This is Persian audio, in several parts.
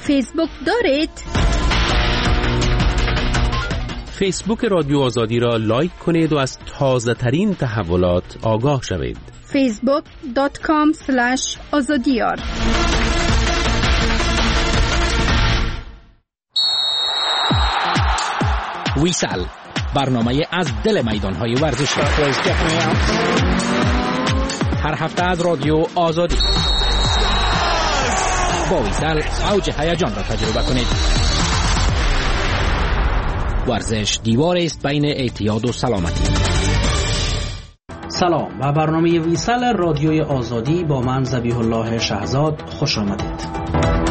فیسبوک دارید؟ فیسبوک رادیو آزادی را لایک کنید و از تازه ترین تحولات آگاه شوید. facebook.com/azadiyar ویسال، برنامه از دل میدان‌های ورزشی. هر هفته از رادیو آزادی. با ویسال اوج هیجان را تجربه کنید. ورزش دیوار است بین اعتیاد و سلامتی. سلام، به برنامه ویسال رادیوی آزادی با من ذبیح الله شهزاد خوش آمدید.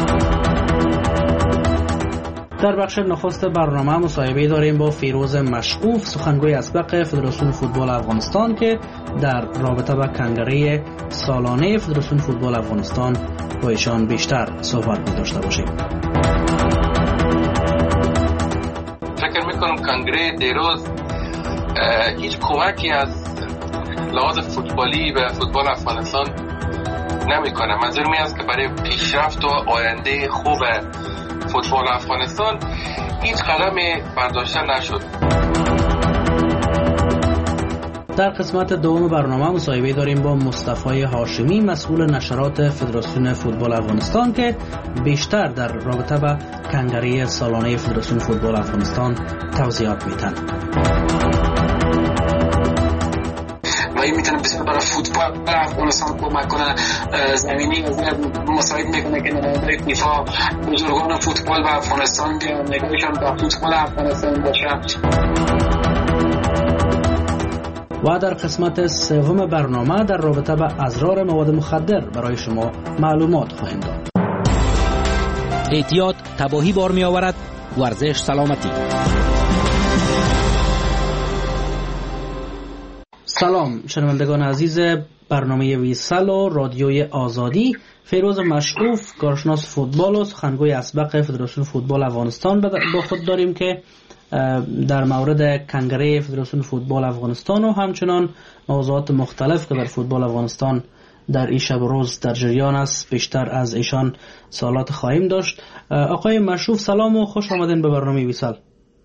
در بخش نخست برنامه مصاحبه داریم با فیروز مشعوف، سخنگوی اسبق فدراسیون فوتبال افغانستان که در رابطه با کنگره سالانه فدراسیون فوتبال افغانستان با ایشان بیشتر صحبت داشته باشیم. فکر میکنم کنگره دیروز هیچ کمکی از لحاظ فوتبالی به فوتبال افغانستان نمیکنه. منظور می است که برای پیشرفت و آینده خوب فوتبال افغانستان هیچ قدمی برداشته نشد. در قسمت دوم برنامه مصاحبه داریم با مصطفی هاشمی، مسئول نشرات فدراسیون فوتبال افغانستان که بیشتر در رابطه با کنگره سالانه فدراسیون فوتبال افغانستان توضیحات میدن. این میتونه بسیار برای فوتبال افغانستان کمک کنه. زمینی مساعد میکنه که نماینده فیفا بزرگان فوتبال و افغانستان بیان نگاهشان به فوتبال افغانستان باشه. و در قسمت سوم برنامه در رابطه با اضرار مواد مخدر برای شما معلومات خواهیم داد. اعتیاد تباهی بار می آورد، ورزش سلامتی. سلام شنوندگان عزیز برنامه ویسال و رادیوی آزادی. فیروز مشعوف، کارشناس فوتبال و سخنگوی اسبق فدراسیون فوتبال افغانستان با خود داریم که در مورد کنگره فدراسیون فوتبال افغانستان و همچنان موضوعات مختلف که در فوتبال افغانستان در این شب و روز در جریان است بیشتر از ایشان سوالات خواهیم داشت. آقای مشعوف سلام و خوش آمدین به برنامه ویسال.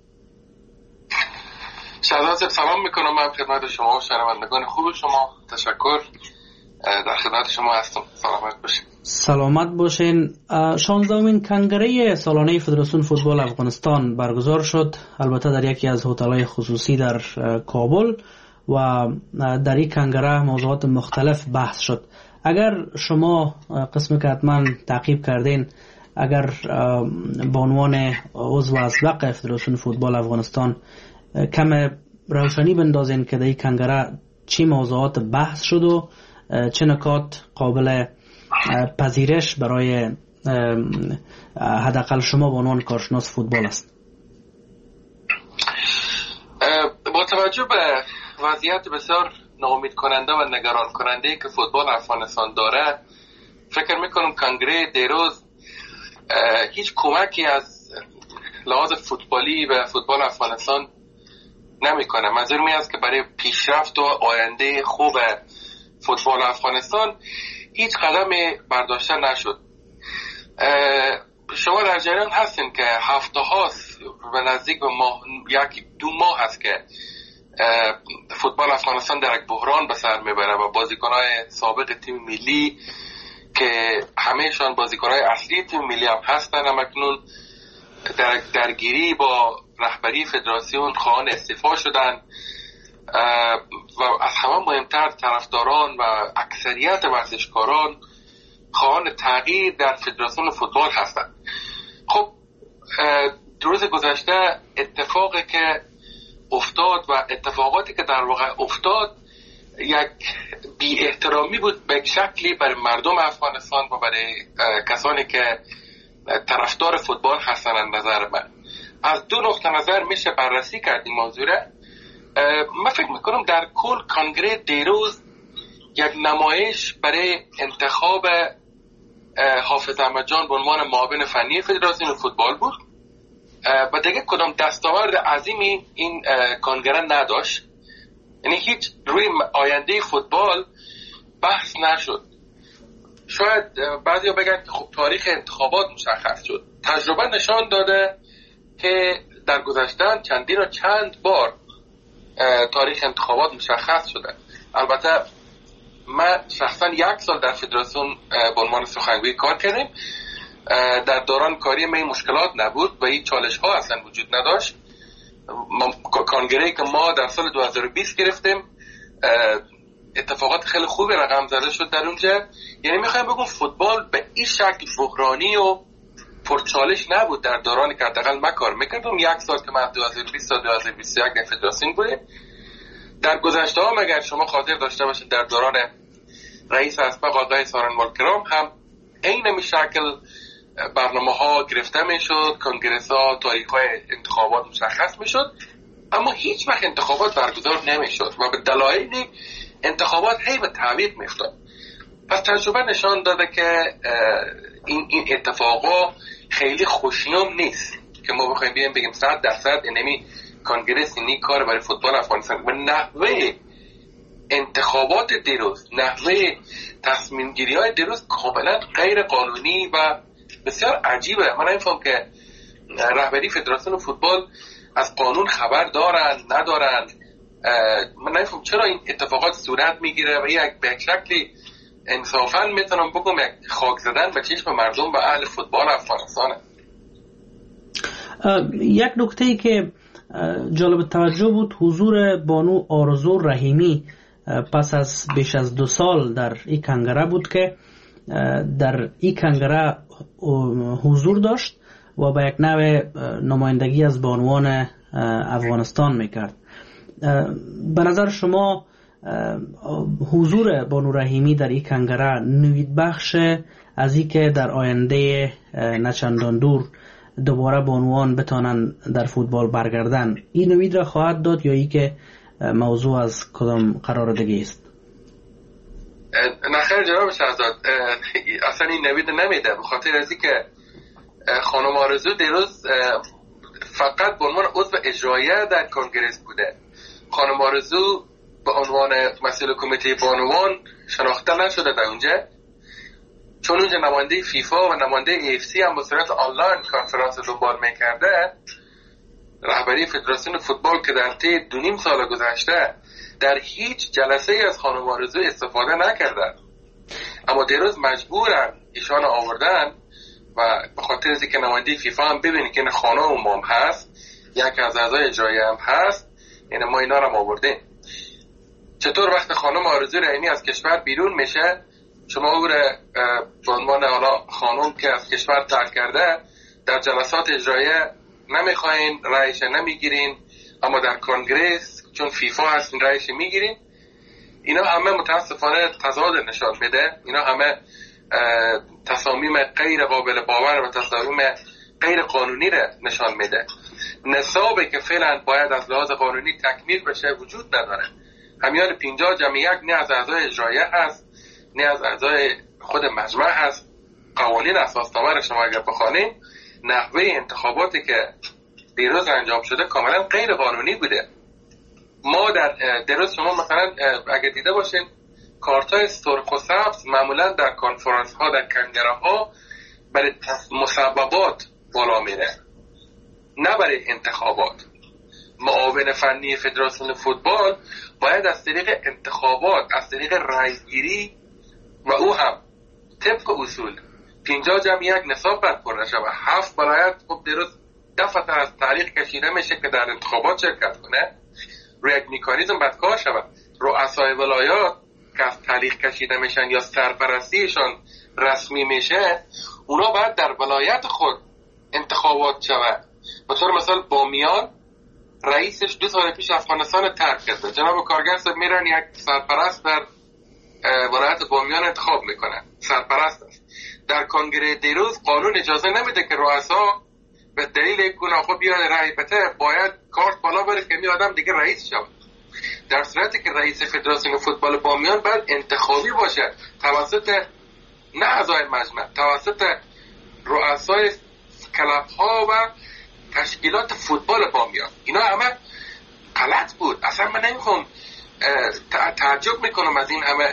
شهزاد سلام میکنم من خدمت شما و شنوندگان خوب شما. تشکر، در خدمت شما هستم. سلامت باشین. سلامت باشین. 16مین کنگره سالانه فدراسیون فوتبال افغانستان برگزار شد، البته در یکی از هتل‌های خصوصی در کابل و در این کنگره موضوعات مختلف بحث شد. اگر شما قسمی که حتما تعقیب کردین، اگر به عنوان عضو اسبق فدراسیون فوتبال افغانستان کم روشنی بندازین که در این کنگره چی موضوعات بحث شد و چه نکات قابل پذیرش برای حداقل شما به عنوان کارشناس فوتبال است؟ با توجه به وضعیت بسیار ناامید کننده و نگران کننده که فوتبال افغانستان داره، فکر میکنم کنگره دیروز هیچ کمکی از لحاظ فوتبالی به فوتبال افغانستان نمیکنه. منظور می است که برای پیشرفت و آینده خوب فوتبال افغانستان هیچ قدمی برداشته نشد. شما در جریان هستین که هفته هاست و نزدیک به یکی دو ماه هست که فوتبال افغانستان در یک بحران به سر میبره و بازیکنهای سابق تیم ملی که همهشان بازیکنهای اصلی تیم ملی هم هستن هم اکنون در درگیری با رهبری فدراسیون خواهان استعفا شدن و از همه مهمتر طرفداران و اکثریت ورزشکاران خواهان تغییر در فدراسیون فوتبال هستند. خب روز گذشته اتفاقی که افتاد و اتفاقاتی که در واقع افتاد یک بی احترامی بود به شکلی برای مردم افغانستان و برای کسانی که طرفدار فوتبال هستن. از نظر من از دو نقطه نظر میشه بررسی کرد این موضوع. من فکر میکنم در کل کنگره دیروز یک نمایش برای انتخاب حافظ احمد جان به عنوان معاون فنی فدراسیون فوتبال بود و دیگه کدام دستاورد عظیمی این کنگره نداشت. یعنی هیچ روی آینده فوتبال بحث نشد. شاید بعضیا بگن که خب تاریخ انتخابات مشخص شد. تجربه نشان داده که در گذشته چندین و چند بار تاریخ انتخابات مشخص شده. البته من شخصا 1 سال در فدراسیون به عنوان سخنگوی کار کردم. در دوران کاری من مشکلات نبود و این چالش ها اصلا وجود نداشت. کنگره‌ای که ما در سال 2020 گرفتیم اتفاقات خیلی خوبی رقم زده شد در اونجا. یعنی میخوایم بگم فوتبال به این شکل بحرانی و پرچالش نبود در دورانی که حداقل من کار میکردم. 1 سال که من 2020 تا 2021 در فدراسیون بودم. در گذشته ها اگر شما خاطر داشته باشید در دوران رئیس اسبق آقای سارنوال کرام هم این شکل برنامه ها گرفته میشد، کنگرس ها، تاریخ های انتخابات مشخص میشد، اما هیچ وقت انتخابات برگزار نمیشد و به دلایلی انتخابات هی به تعویق میفتاد. پس تجربه نشان داده که این اتفاقا خیلی خوشیوم نیست که ما بخوایم بگیم 100% اینمی کنگرس اینی کار برای فوتبال افغانستان و نحوه انتخابات درست، نحوه تصمیم گیری های درست کاملا غیر قانونی و بسیار عجیبه. من نمیفهم که رهبری فدراسیون فوتبال از قانون خبر دارن ندارن. من نمیفهم چرا این اتفاقات صورت میگیره و یک به شکلی انصافا میتونم بگم یک خاک زدن به چشم مردم و اهل فوتبال افغانستانه. یک نکته‌ای که جالب توجه بود حضور بانو آرزو رحیمی پس از بیش از 2 سال در این کنگره بود که در این کنگره حضور داشت و به یک نوع نمایندگی از بانوان افغانستان میکرد. به نظر شما حضور بانو رحیمی در این کنگره نوید بخش از این که در آینده نچندان دور دوباره بانوان بتانن در فوتبال برگردن، این نوید را خواهد داد یا ای که موضوع از کدام قرار دیگه است؟ نخیر جناب شهزاد، اصلا این نوید نمیده، به خاطر از اینکه خانم آرزو دیروز فقط به عنوان عضو اجرایه در کنگرس بوده. خانم آرزو به عنوان مسئول کمیته بانوان شناخته نشده در اونجا، چون اونجا نماینده فیفا و نماینده AFC هم به صورت آنلاین کنفرانس دنبال میکرده. رهبری فدراسیون فوتبال که در طی 2.5 سال گذشته در هیچ جلسه از خانم آرزو استفاده نکردن، اما دیروز مجبورن ایشان آوردن و به خاطر از اینکه نماینده فیفا هم ببینه که این خانم هم هست، یک از اعضای اجرایی هم هست، یعنی ما اینا رو آوردیم. چطور وقت خانم آرزو رحیمی از کشور بیرون میشه، شما او را به عنوان خانم که از کشور ترک کرده در جلسات اجرایه نمیخواین، رأیش نمیگیرین، اما در کنگرس چون فیفا هست رأیش میگیرین. اینا همه متاسفانه تضاد نشان میده. اینا همه تصامیم غیر قابل باور و تصامیم غیر قانونی را نشان میده. نصابی که فعلا باید از لحاظ قانونی تکمیل بشه وجود نداره. همیان 50 جمع 1 نه از اعضای اجرایه هست نه از اعضای خود مجمع هست. قوانین اساسنامه شما اگر بخوانید، نحوه انتخاباتی که دیروز انجام شده کاملا غیر قانونی بوده. ما در دیروز شما مثلا اگر دیده باشین کارتای سرخ و سبز معمولا در کنفرانس ها، در کنگره ها برای مسببات بالا میره، نه برای انتخابات. معاون فنی فدراسیون فوتبال باید از طریق انتخابات، از طریق رأیگیری و او هم طبق اصول 50 جمع 1 نصاب باید پر نشه و 7 ولایت خب دیروز دفعه از تاریخ کشیده میشه که در انتخابات شرکت کنه. روی یک میکانیزم باید کار شود. رؤسای ولایات که از تاریخ کشیده میشن یا سرپرستیشان رسمی میشه، اونا باید در ولایت خود انتخابات شود. مثلا بامیان رئیسش 2 سال پیش افغانستان ترک کرده، جناب کارگر صاحب میرن یک سرپرست در ولایت بامیان انتخاب میکنن، سرپرست است. در کنگره دیروز قانون اجازه نمیده که رؤسا به دلیل یک گناه خود بیاد رأی بده، باید کارت بالا بره که می آدم دیگه رئیس شود. در صورتی که رئیس فدراسیون فوتبال بامیان باید انتخابی باشه توسط نه اعضای مجمع، توسط رؤسای کلب ها و تشکیلات فوتبال بامیان. اینا همه غلط بود. اصلا من نمیخوام تعجب میکنم از این همه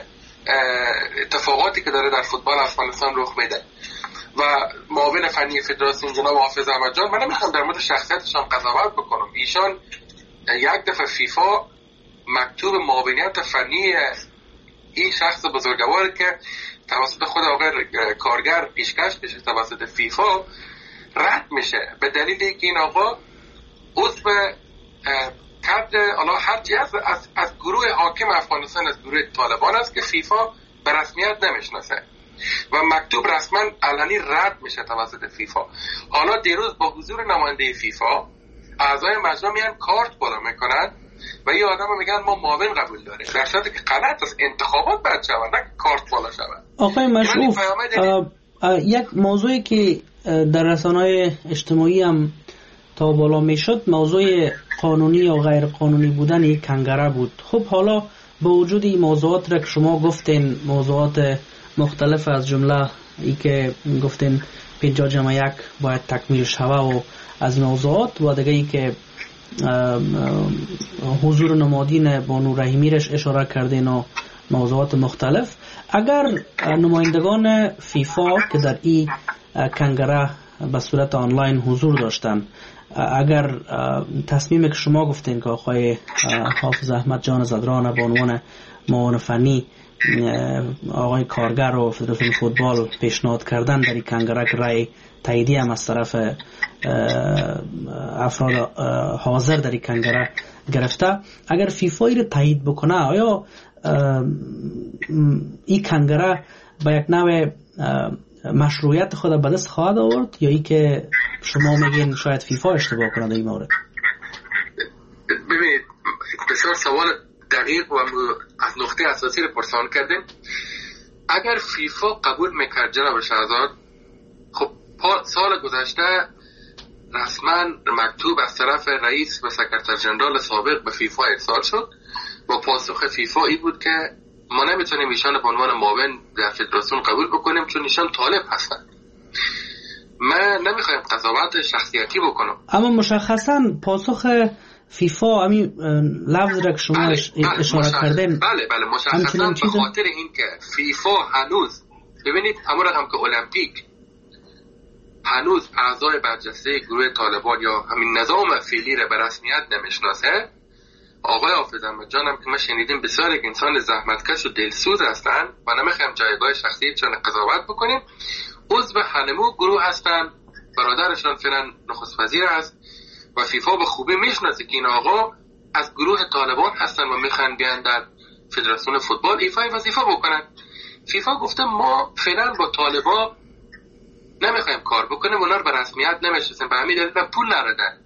اتفاقاتی که داره در فوتبال افغانستان رخ میده و معاون فنی فدراسیون جناب حافظ احمد جان، من نمیخوام در مورد شخصیتشان قضاوت بکنم. ایشان یک دفعه فیفا مکتوب معاونیت فنی این شخص بزرگوار که توسط خود آقای کارگر پیشکش بشه توسط فیفا رد میشه به دلیل اینکه این آقا عضو کادر هرچی از گروه حاکم افغانستان، از گروه طالبان است که فیفا به رسمیت نمیشناسه و مکتوب رسما علنی رد میشه توسط فیفا. حالا دیروز با حضور نماینده فیفا اعضای مجمع میان کارت بالا میکنن و یه آدم میگن ما معاون قبول داریم، در صورتی که غلط است. انتخابات باید شود نه کارت بالا شود. آقای مشروف، یک موضوعی که در رسانه‌های اجتماعی هم تا بالا میشد موضوع قانونی یا غیر قانونی بودن یک کنگره بود. خب حالا با وجود این موضوعات را که شما گفتین، موضوعات مختلف از جمله ای که گفتین 50-1 باید تکمیل شوه و از موضوعات و دیگه ای که حضور نمادین بانو رحیمی رش اشاره کردین و موضوعات مختلف، اگر نمایندگان فیفا که در این کنگره به صورت آنلاین حضور داشتن، اگر تصمیمی که شما گفتین که آقای حافظ احمد جان زدران به عنوان معاون فنی آقای کارگر و فدراسیون فوتبال پیشنهاد کردن در این کنگره که رای تاییدی هم از طرف افراد حاضر در این کنگره گرفته، اگر فیفا رو تایید بکنه، آیا این کنگره با یک نوع مشروعیت خود به دست خواهد آورد یا ای که شما میگین شاید فیفا اشتباه کنه در این مورد؟ ببینید، بسیار سوال دقیق و از نقطه اساسی رو پرسان کردیم. اگر فیفا قبول میکرد جناب شهزاد، خب سال گذشته رسما مکتوب از طرف رئیس و سکرتر جنرال سابق به فیفا ارسال شد و پاسخ فیفا این بود که ما نمیتونیم ایشان به عنوان معاون در فدراسیون قبول بکنیم چون ایشان طالب هستن. من نمیخوایم قضاوت شخصیتی بکنم، اما مشخصا پاسخ فیفا همین لفظ را که شما اشاره کردین، بله مشخصا به خاطر این که فیفا هنوز، ببینید همون رقم که المپیک هنوز اعضای برجسته گروه طالبان یا همین نظام فعلی را به رسمیت نمیشناسه، آقای حافظ احمد جان هم که ما شنیدیم بسیار یک انسان زحمتکش و دلسوز هستن و نمیخوایم جایگاه شخصی چون قضاوت بکنیم، عضو هنمو گروه هستن، برادرشان فعلا نخست وزیر است و فیفا به خوبی میشناسه که این آقا از گروه طالبان هستن و میخوان بیان در فدراسیون فوتبال ایفای وظیفه بکنن. فیفا گفته ما فعلا با طالبا نمیخوایم کار بکنیم، اونا رو به رسمیت نمیشناسیم، به همین دلیل پول ندادن.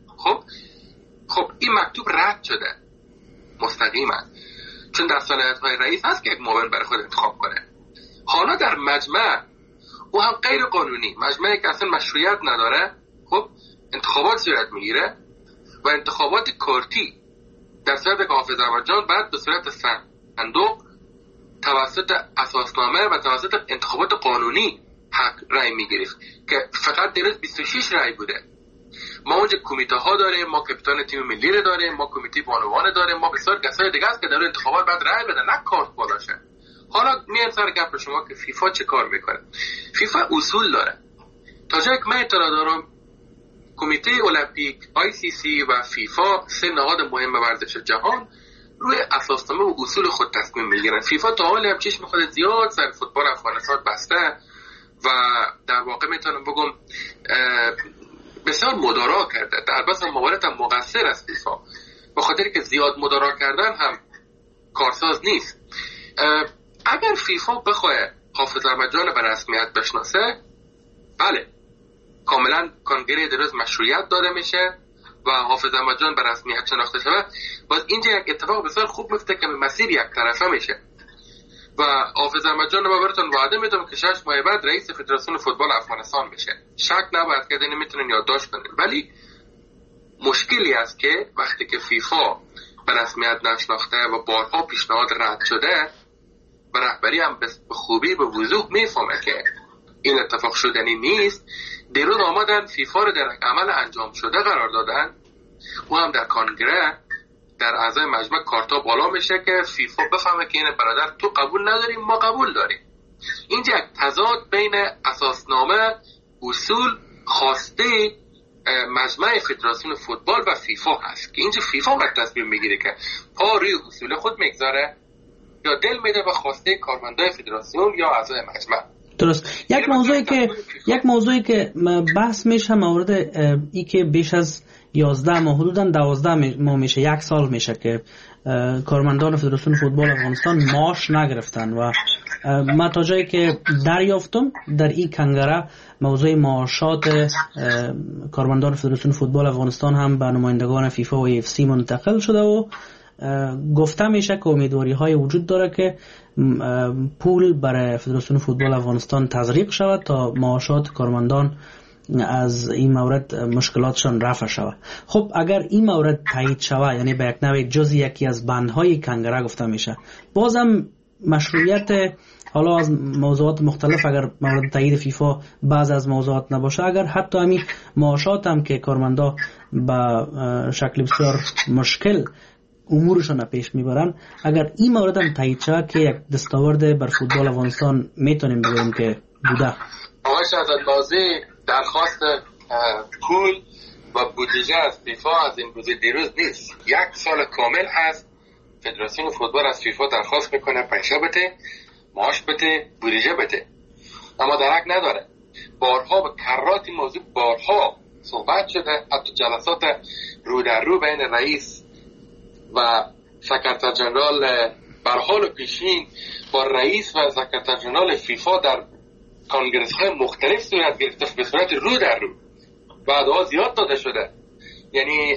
خب این مکتوب رد شده مستقیما، چون در صلاحیت‌های رئیس هست که یک معاون برای خود انتخاب کنه. حالا در مجمع او هم غیر قانونی، مجمعی که اصلا مشروعیت نداره، خب انتخابات صورت میگیره و انتخابات کارتی در صورت که حافظ احمد جان بعد به صورت صندوق توسط اساسنامه و توسط انتخابات قانونی حق رای میگرفت که فقط دیروز 26 رای بوده. ما اونجا کمیته ها داریم، ما کاپیتان تیم ملی رو داریم، ما کمیته بانوان داریم، ما بسیار کسای دیگه است که در انتخابات بعد رای بدن، نه کارت بالاشه. حالا میام سر گپ شما که فیفا چه کار میکنه. فیفا اصول داره. تا جایی که من اطلاع دارم کمیته المپیک، ICC و فیفا سه نهاد مهم ورزش جهان روی اساسنامه و اصول خود تصمیم میگیرن. فیفا تا حالی هم چشم خود زیاد سر فوتبال افغانستان بسته و در واقع میتونم بگم بسیار مدارا کرده. در بعضی موارد هم مقصر است فیفا، به خاطر که زیاد مدارا کردن هم کارساز نیست. اگر فیفا بخواه حافظ احمد جان به رسمیت بشناسه، بله کاملا کنگره درست مشروعیت داده میشه و حافظ احمد جان به رسمیت شناخته شود. باز اینجا یک اتفاق بسیار خوب میفته که مسیر یک طرفه میشه و حافظ احمد جان رو براتون وعده میدم که 6 ماه بعد رئیس فدراسیون فوتبال افغانستان میشه. شک نباید که نمیتونن یادداشت کنن، ولی مشکلی است که وقتی که فیفا به رسمیت نشناخته و بارها پیشنهاد رد شده و رهبری هم به خوبی به وضوح میفهمه که این اتفاق شدنی نیست، دیروز آمدن فیفا رو در عمل انجام شده قرار دادن و هم در کنگره در اعضای مجمع کارتا بالا میشه که فیفا بفهمه که این برادر تو قبول نداری ما قبول داریم. اینجا یک تضاد بین اساسنامه، اصول، خواسته مجمع فدراسیون فوتبال و فیفا هست که اینجا فیفا باید تصمیم میگیره که پا روی اصول خود میگذاره یا دل میده به خواسته کارمندای فدراسیون یا اعضای مجمع. درست. یک موضوعی که بحث میشه مورد ای که بیش از 11 ماه حدوداً 12 ماه میشه، یک سال میشه که کارمندان فدراسیون فوتبال افغانستان معاش نگرفتن و ما تا جایی که دریافتم در این کنگره موضوع معاشات کارمندان فدراسیون فوتبال افغانستان هم به نمایندگان فیفا و اف سی منتقل شده و گفته میشه که امیدواری های وجود داره که پول برای فدراسیون فوتبال افغانستان تزریق شود تا معاشات کارمندان از این مورد مشکلاتشان رفع شود. خب اگر این مورد تایید شود، یعنی به یک نوع جزئی یکی از بندهای کنگره گفته میشه، بازم مشروعیت حالا از موضوعات مختلف اگر مورد تایید فیفا بعض از موضوعات نباشه، اگر حتی همین معاشات هم که کارمندا به شکل بسیار مشکل امورشون پیش میبرن، اگر این مورد هم تایید شود که یک دستاورد بر فوتبال افغانستان میتونیم بگوییم که بوده. آقای شهزاد درخواست پول و بودجه از فیفا از این روز دیروز نیست. یک سال کامل هست فدراسیون فوتبال از فیفا درخواست میکنه پیسه بده، معاش بده، بودجه بده، اما درک نداره. بارها به کرات این موضوع بارها صحبت شده، حتی جلسات رو در رو بین رئیس و سکرتر جنرال برحال و پیشین با رئیس و سکرتر جنرال فیفا در کانگرس های مختلف صورت گرفته به صورت رو در رو. بعدها زیاد داده شده، یعنی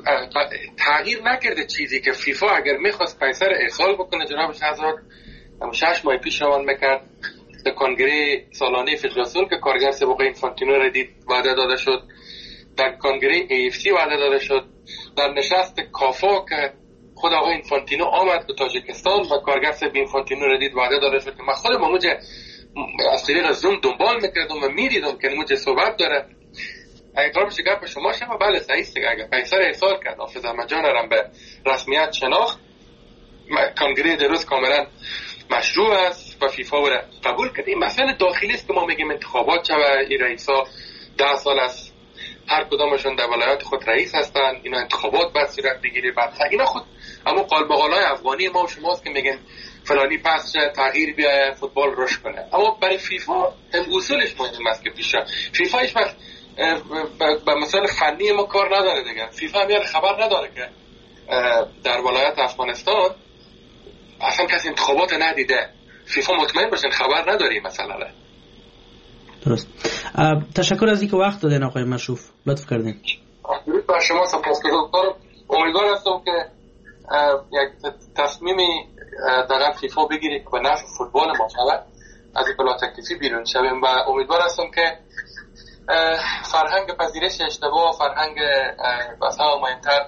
تغییر نکرده چیزی که فیفا اگر میخواست پیسه رو ارسال بکنه جناب شهزاد 6 ماه پیش روان میکرد در کنگره سالانه فدراسیون که کارگر سابق اینفانتینو را دید وعده داده شد، در کنگره ای اف سی وعده داده شد، در نشست کافا که خود آقای اینفانتینو آمد به تاجیکستان و کارگر سابق اینفانتینو را دید وعده داده شد که من خودم موجه از طریق زوم دنبال میکردم و میدیدم که موجه صحبت داره. اگه قرار بشه گپ شما شما بله صحیح است، اگه پیسه را ارسال کرد حافظ احمد جان را به رسمیت شناخت، کنگره دیروز کاملا مشروع است و فیفا را قبول کرد. این مسئله داخلی است که ما میگیم انتخابات شوه، این رئیسا 10 سال است هر کدامشون در ولایت خود رئیس هستن، اینا انتخابات بعد صورت بگیره، بعد اینا خود اما قال به قالای افغانی ما و شماست که میگن فلانی پس تغییر بیاید فوتبال رشد کنه. اما برای فیفا اصولش مهم است که پیش فیفا هیچ وقت به مسائل فنی ما کار نداره دیگه. فیفا هم خبر نداره که در ولایت افغانستان اصلا کسی انتخابات ندیده. فیفا مطمئن باشن خبر نداری مسئله. درست. تشکر از اینکه وقت دادین آقای مشروف، لطف کردین. درود بر شما، سپاسگزارم. امیدوار هستم که یک تصمیمی در فیفا بگیرید که به نفع فوتبال ما شود، از این بلا تکلیفی بیرون شویم و امیدوار هستم که فرهنگ پذیرش اشتباه، فرهنگ بسیار مهمتر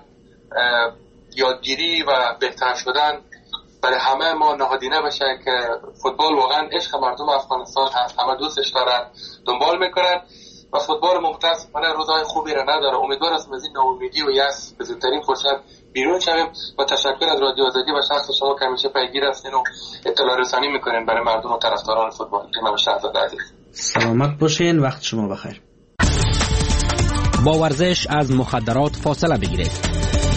یادگیری و بهتر شدن برای همه ما نهادینه بشه که فوتبال واقعا عشق مردم افغانستان هست، همه دوستش دارن، دنبال میکنن و فوتبال متاسفانه روزهای خوبی را نداره. امیدوار هستم از این ناامیدی و یأس به زودترین فرصت بیرون شویم و تشکر از رادیو آزادی و شخص شما که همیشه پیگیر هستین و اطلاع رسانی میکنین برای مردم و طرفداران فوتبال. جناب شهزاده عزیز سلامت باشین، وقت شما بخیر. با ورزش از مخدرات فاصله بگیرید.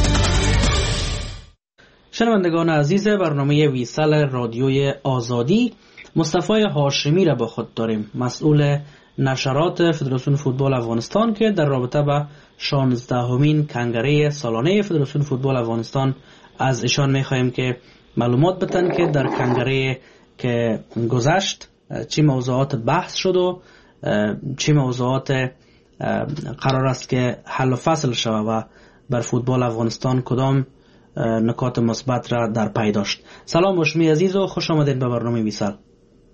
شنوندگان عزیز برنامه ویسل رادیوی آزادی، مصطفی هاشمی را با خود داریم، مسئول نشرات فدراسیون فوتبال افغانستان که در رابطه با 16مین کنگره سالانه فدراسیون فوتبال افغانستان از ایشان می‌خواهیم که معلومات بدن که در کنگره که گذشت چه موضوعات بحث شد و چه موضوعات قرار است که حل و فصل شود و بر فوتبال افغانستان کدام نکات مثبت را در پی داشت. سلام هاشمی عزیز و خوش آمدید به برنامه ویسل.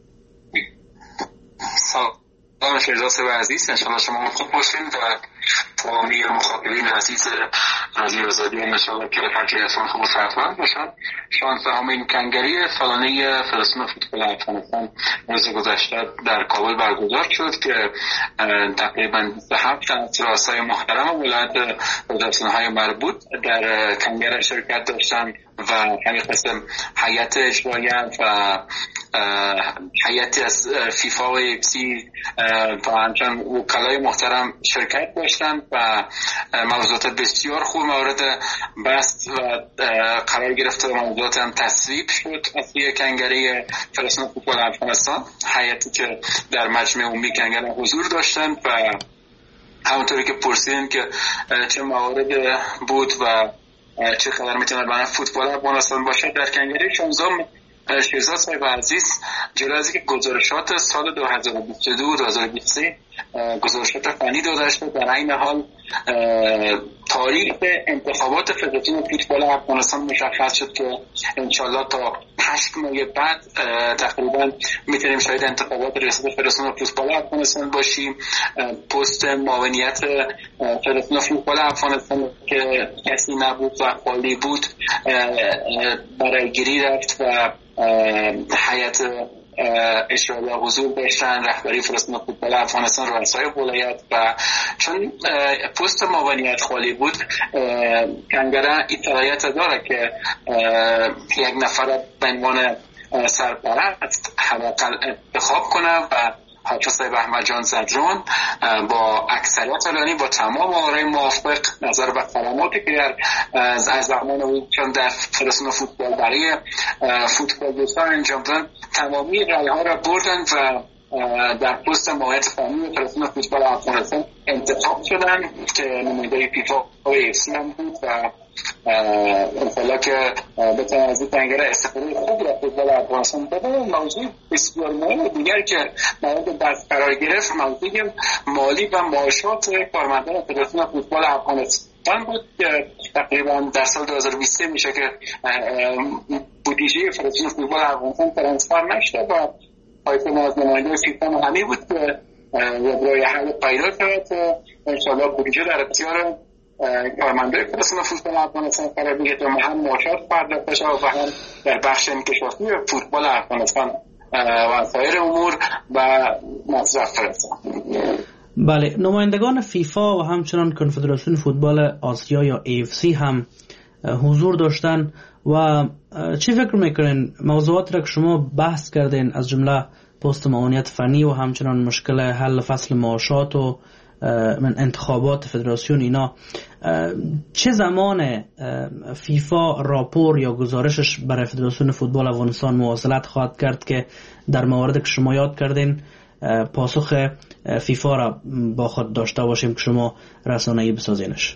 سلام شهزاده عزیز، انشاءالله شما خوب باشین و تمامی مخاطبین عزیز رادیو آزادی انشالله که هرچی اصلا خوب صحبت باشن. 16مین کنگره سالانه فدراسیون فوتبال افغانستان روز گذشته در کابل برگزار شد که تقریبا 27 از رؤسای محترم ولایت فدراسیون‌های مربوط در کنگره شرکت داشتند و همین قسم هیئت اجرایی و هیئتی از فیفا و ایفسی و همچنین وکلای محترم شرکت داشتند و موضوعات بسیار خوب مورد بحث و قرار گرفت و موضوعات هم تصویب شد از کنگره فدراسیون فوتبال افغانستان. هیئتی که در مجمع عمومی کنگره حضور داشتند و همونطوری که پرسیدن که چه موارد بود و چه قدر میتونه برای فوتبال افغانستان باشه در کنگره 16 شهزاد صاحب عزیز جلوی از اینکه گزارشات سال 2022-2023 گزارشات فنی داده شد، در این حال تاریخ انتخابات فدراسیون فوتبال افغانستان مشخص شد که انشالله تا 8 ماه بعد تقریبا میتونیم شاید انتخابات ریاست فدراسیون فوتبال افغانستان باشیم. پست معاونیت فدراسیون فوتبال افغانستان که کسی نبود و خالی بود برای گیری رفت و هیئت اجرایی حضور داشتن، رهبری فدراسیون فوتبال افغانستان، رؤسای ولایت و چون پست معاونیت خالی بود کنگره اطلاعیت داره که یک نفر به عنوان سرپرست حداقل انتخاب کنه و حاج صاحب احمد جان زدران با اکثریت علنی با تمام آرای موافق نظر به کلماتی که از زمان او چون در فدراسیون فوتبال برای فوتبال دوستان انجام دادن تمامی رأی‌ها را بردن و در پست معاونیت فنی فدراسیون فوتبال افغانستان انتخاب شدن که نماینده فیفا و ایفسی هم بود و انشالله که بتونن از این کنگره استفاده خوب را فوتبال افغانستان بدن. موضوع بسیار مهم دیگر که مورد بحث قرار گرفت موضوع مالی و معاشات کارمندان فدراسیون فوتبال افغانستان بود که تقریبا در سال 2023 میشه که بودجه فدراسیون فوتبال افغانستان ترانسفر نشده و پایتون از نماینده فیفا همی بود که برای حل پیدا کرد. انشالله بودجه در اختیار کارمندان فدراسیون فوتبال افغانستان قرار بگیرد و هم معاشات پرداخت بشه و هم در بخش انکشافی فوتبال افغانستان و سایر امور و مصرف فرسته. بله، نمایندگان فیفا و همچنان کنفدراسیون فوتبال آسیا یا AFC هم حضور داشتن و چی فکر میکنین موضوعات را که شما بحث کردین از جمله پست معاونیت فنی و همچنان مشکل حل فصل معاشات و من انتخابات فدراسیون اینا، چه زمان فیفا راپور یا گزارشش برای فدراسیون فوتبال افغانستان مواصلت خواهد کرد که در موارد که شما یاد کردین پاسخ فیفا را با خود داشته باشیم که شما رسانه‌ای بسازینش؟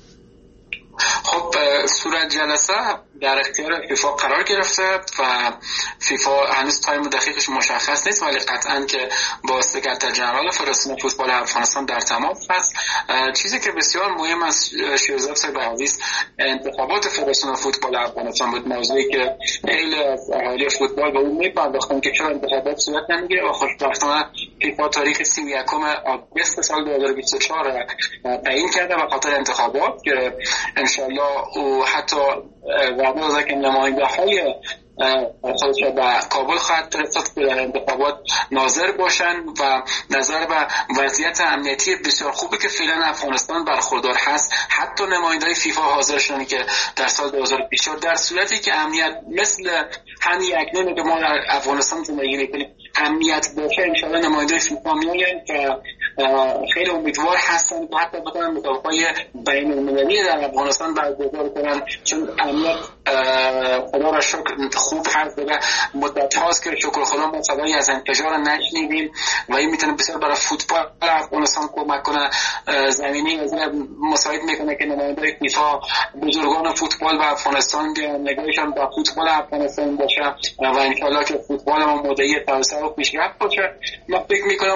خب صورت جلسه در اختیار فیفا قرار گرفته و فیفا هنوز تایم دقیقش مشخص نیست، ولی قطعاً که با سکرتر جنرال فدراسیون فوتبال افغانستان در تماس هست. چیزی که بسیار مهم است شهزاد صاحب عزیز انتخابات فدراسیون فوتبال افغانستان بود، موضوعی که خیلی از اهالی فوتبال به اون میپرداختن که چرا انتخابات صورت نمیگیره و خوشبختانه فیفا تاریخ 31 آگوست سال 2024 تعیین کرده و خاطر انتخابات که انشالله او حتی وعده داده که نماینده های خودش به کابل خواهد فرستاد که در انتخابات ناظر باشن و نظر به وضعیت امنیتی بسیار خوبی که فعلا افغانستان برخوردار هست حتی نماینده‌های فیفا حاضر شدن که در سال 2024 در صورتی که امنیت مثل همین اکنون که ما در افغانستان زندگی میکنیم امنیت باشه انشاءالله نماینده‌های فیفا میآیند که خیلی امیدوار هستن که حتی بتونن مسابقه‌های بین‌المللی در افغانستان برگزار کنن، چون امنیت خدا را شکر خوب هست و مدت هاست که شکر خدا ما صدایی از انفجار نشنیدیم و این میتونه بسیار برای فوتبال افغانستان کمک کنه. زمینی از مساعد میکنه که نماینده‌های فیفا بزرگان فوتبال و افغانستان نگاهشان به فوتبال افغانستان باشه و انشالله که فوتبال ما مدعی توسعه و پیشرفت باشه. من فکر میکنم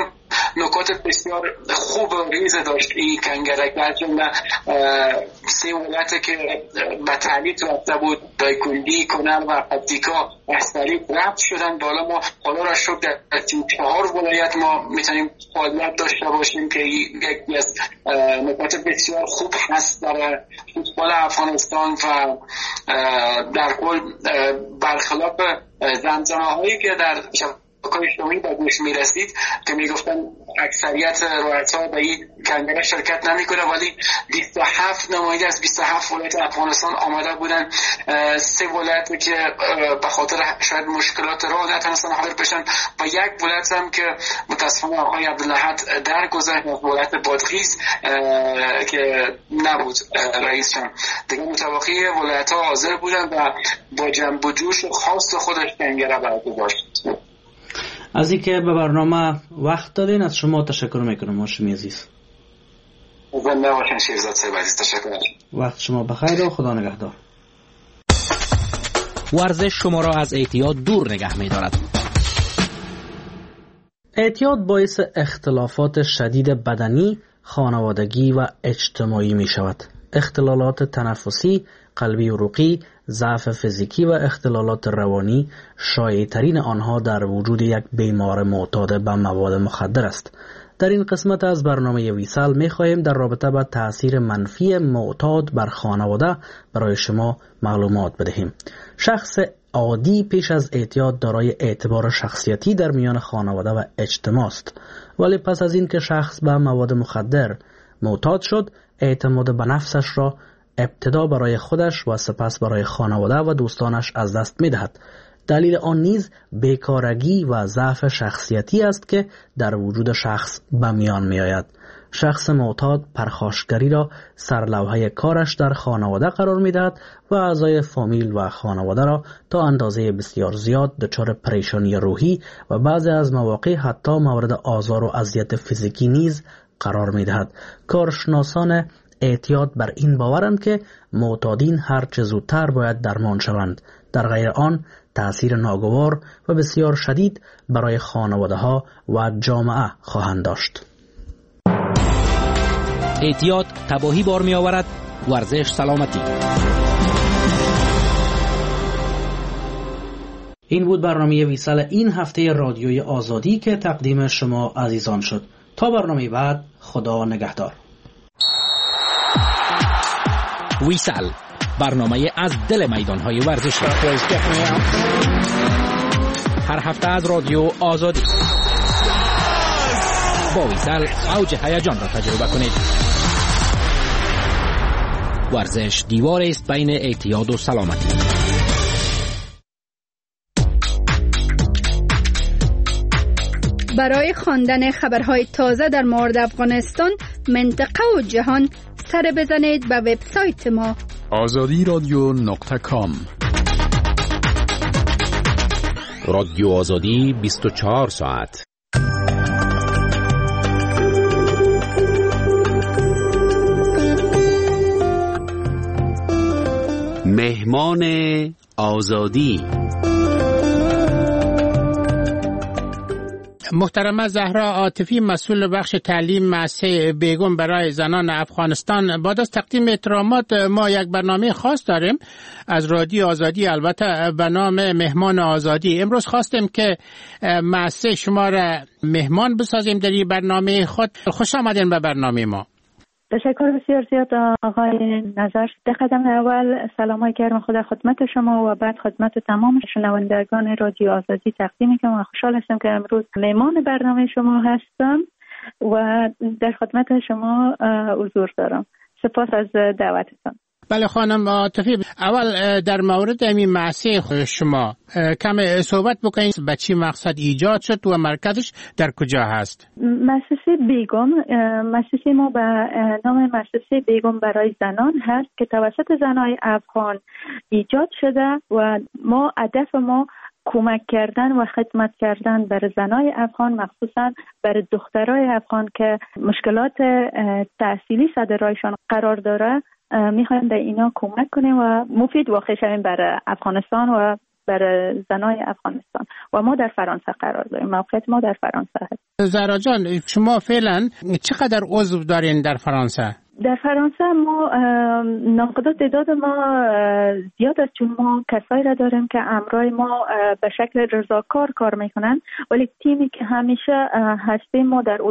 نکات بسیار خوب و ریز داشت این کنگرک، از جمله 3 ولایت که به تعلیق رفته بود، دایکنډي، کونړ و پکتیکا از تعلیق رفت شدن بالا. ما حالا را شد در 4 ولایت ما میتونیم فعالیت داشته باشیم که یکی از نکات بسیار خوب هست در فوتبال افغانستان و در کل برخلاف زمزمه هایی که در شبکه‌های اجتماعی به گوش میرسید که میگفتن اکثریت رؤسا به این کنگره شرکت نمیکنه، ولی 27 نماینده از 27 ولایت افغانستان آمده بودن. 3 ولایت که به خاطر شاید مشکلات راه نتونستن حاضر بشن و یک ولایت هم که متاسفانه آقای عبدالأحد درگذشت، ولایت بادغیس که نبود رئیسشان دیگه. متوقع ولایت ها حاضر بودن و با جنب و جوش خاص خودش کنگره برگزار شد. از اینکه به برنامه وقت دادین از شما تشکر میکنم هاشمی عزیز. زنده باشین شیرزاد صاحب عزیز، تشکر. وقت شما بخیر و خدا نگهدار. ورزش شما را از اعتیاد دور نگه می‌دارد. اعتیاد باعث اختلافات شدید بدنی، خانوادگی و اجتماعی می شود. اختلالات تنفسی، قلبی عروقی، ضعف فیزیکی و اختلالات روانی شایع‌ترین آنها در وجود یک بیمار معتاد به مواد مخدر است. در این قسمت از برنامه ویسال می خواهیم در رابطه با تأثیر منفی معتاد بر خانواده برای شما معلومات بدهیم. شخص عادی پیش از اعتیاد دارای اعتبار شخصیتی در میان خانواده و اجتماع است، ولی پس از این که شخص به مواد مخدر معتاد شد، اعتماد به نفسش را ابتدا برای خودش و سپس برای خانواده و دوستانش از دست می دهد. دلیل آن نیز بیکارگی و ضعف شخصیتی است که در وجود شخص به میان می آید. شخص معتاد پرخاشگری را سرلوحه کارش در خانواده قرار می دهد و اعضای فامیل و خانواده را تا اندازه بسیار زیاد دچار پریشانی روحی و بعضی از مواقع حتی مورد آزار و اذیت فیزیکی نیز قرار می دهد. کارشناسان اعتیاد بر این باورند که معتادین هر چه زودتر باید درمان شوند، در غیر آن تأثیر ناگوار و بسیار شدید برای خانواده ها و جامعه خواهند داشت. اعتیاد تباهی بار می آورد، ورزش سلامتی. این بود برنامه ویسال این هفته رادیوی آزادی که تقدیم شما عزیزان شد. تا برنامه بعد، خدا نگهدار. ویسال، برنامه از دل میدان‌های ورزشی. هر هفته از رادیو آزادی. با ویسال اوج هیجان را تجربه کنید. ورزش دیوار است بین اعتیاد و سلامتی. برای خواندن خبرهای تازه در مورد افغانستان، منطقه و جهان، سر بزنید به وبسایت ما azadiradyo.com. رادیو آزادی 24 ساعت. مهمان آزادی. محترمه زهرا عاطفی، مسئول بخش تعلیم مؤسسه بیگم برای زنان افغانستان، بعد از تقدیم احترامات ما یک برنامه خاص داریم از رادیو آزادی، البته به نام مهمان آزادی. امروز خواستیم که مؤسسه شما را مهمان بسازیم در این برنامه خود. خوش آمدین به برنامه ما. تشکر بسیار زیاد آقای نظر. در قدم اول سلامای گرم خدا خدمت شما و بعد خدمت تمام شنوندگان رادیو آزادی تقدیم میکنم و خوشحال هستم که امروز مهمان برنامه شما هستم و در خدمت شما حضور دارم. سپاس از دعوتتان. بله خانم عاطفی، اول در مورد این مؤسسه شما کم صحبت بکنید. به چی مقصد ایجاد شد و مرکزش در کجا هست؟ مؤسسه بیگم، مؤسسه ما به نام مؤسسه بیگم برای زنان هست که توسط زنای افغان ایجاد شده و هدف ما کمک کردن و خدمت کردن برای زنای افغان، مخصوصا برای دخترای افغان که مشکلات تحصیلی سر راهشان قرار داره. میخوایم به اینا کمک کنیم و مفید واقع شویم برای افغانستان و برای زنای افغانستان و ما در فرانسه قرار داریم. موقعیت ما در فرانسه هست. زهرا جان، شما فعلا چقدر عضو دارین در فرانسه؟ در فرانسه ما ناقدات تعداد ما زیاد است، چون ما کسایی را داریم که امرای ما به شکل رضاکار کار میکنن، ولی تیمی که همیشه هستیم ما در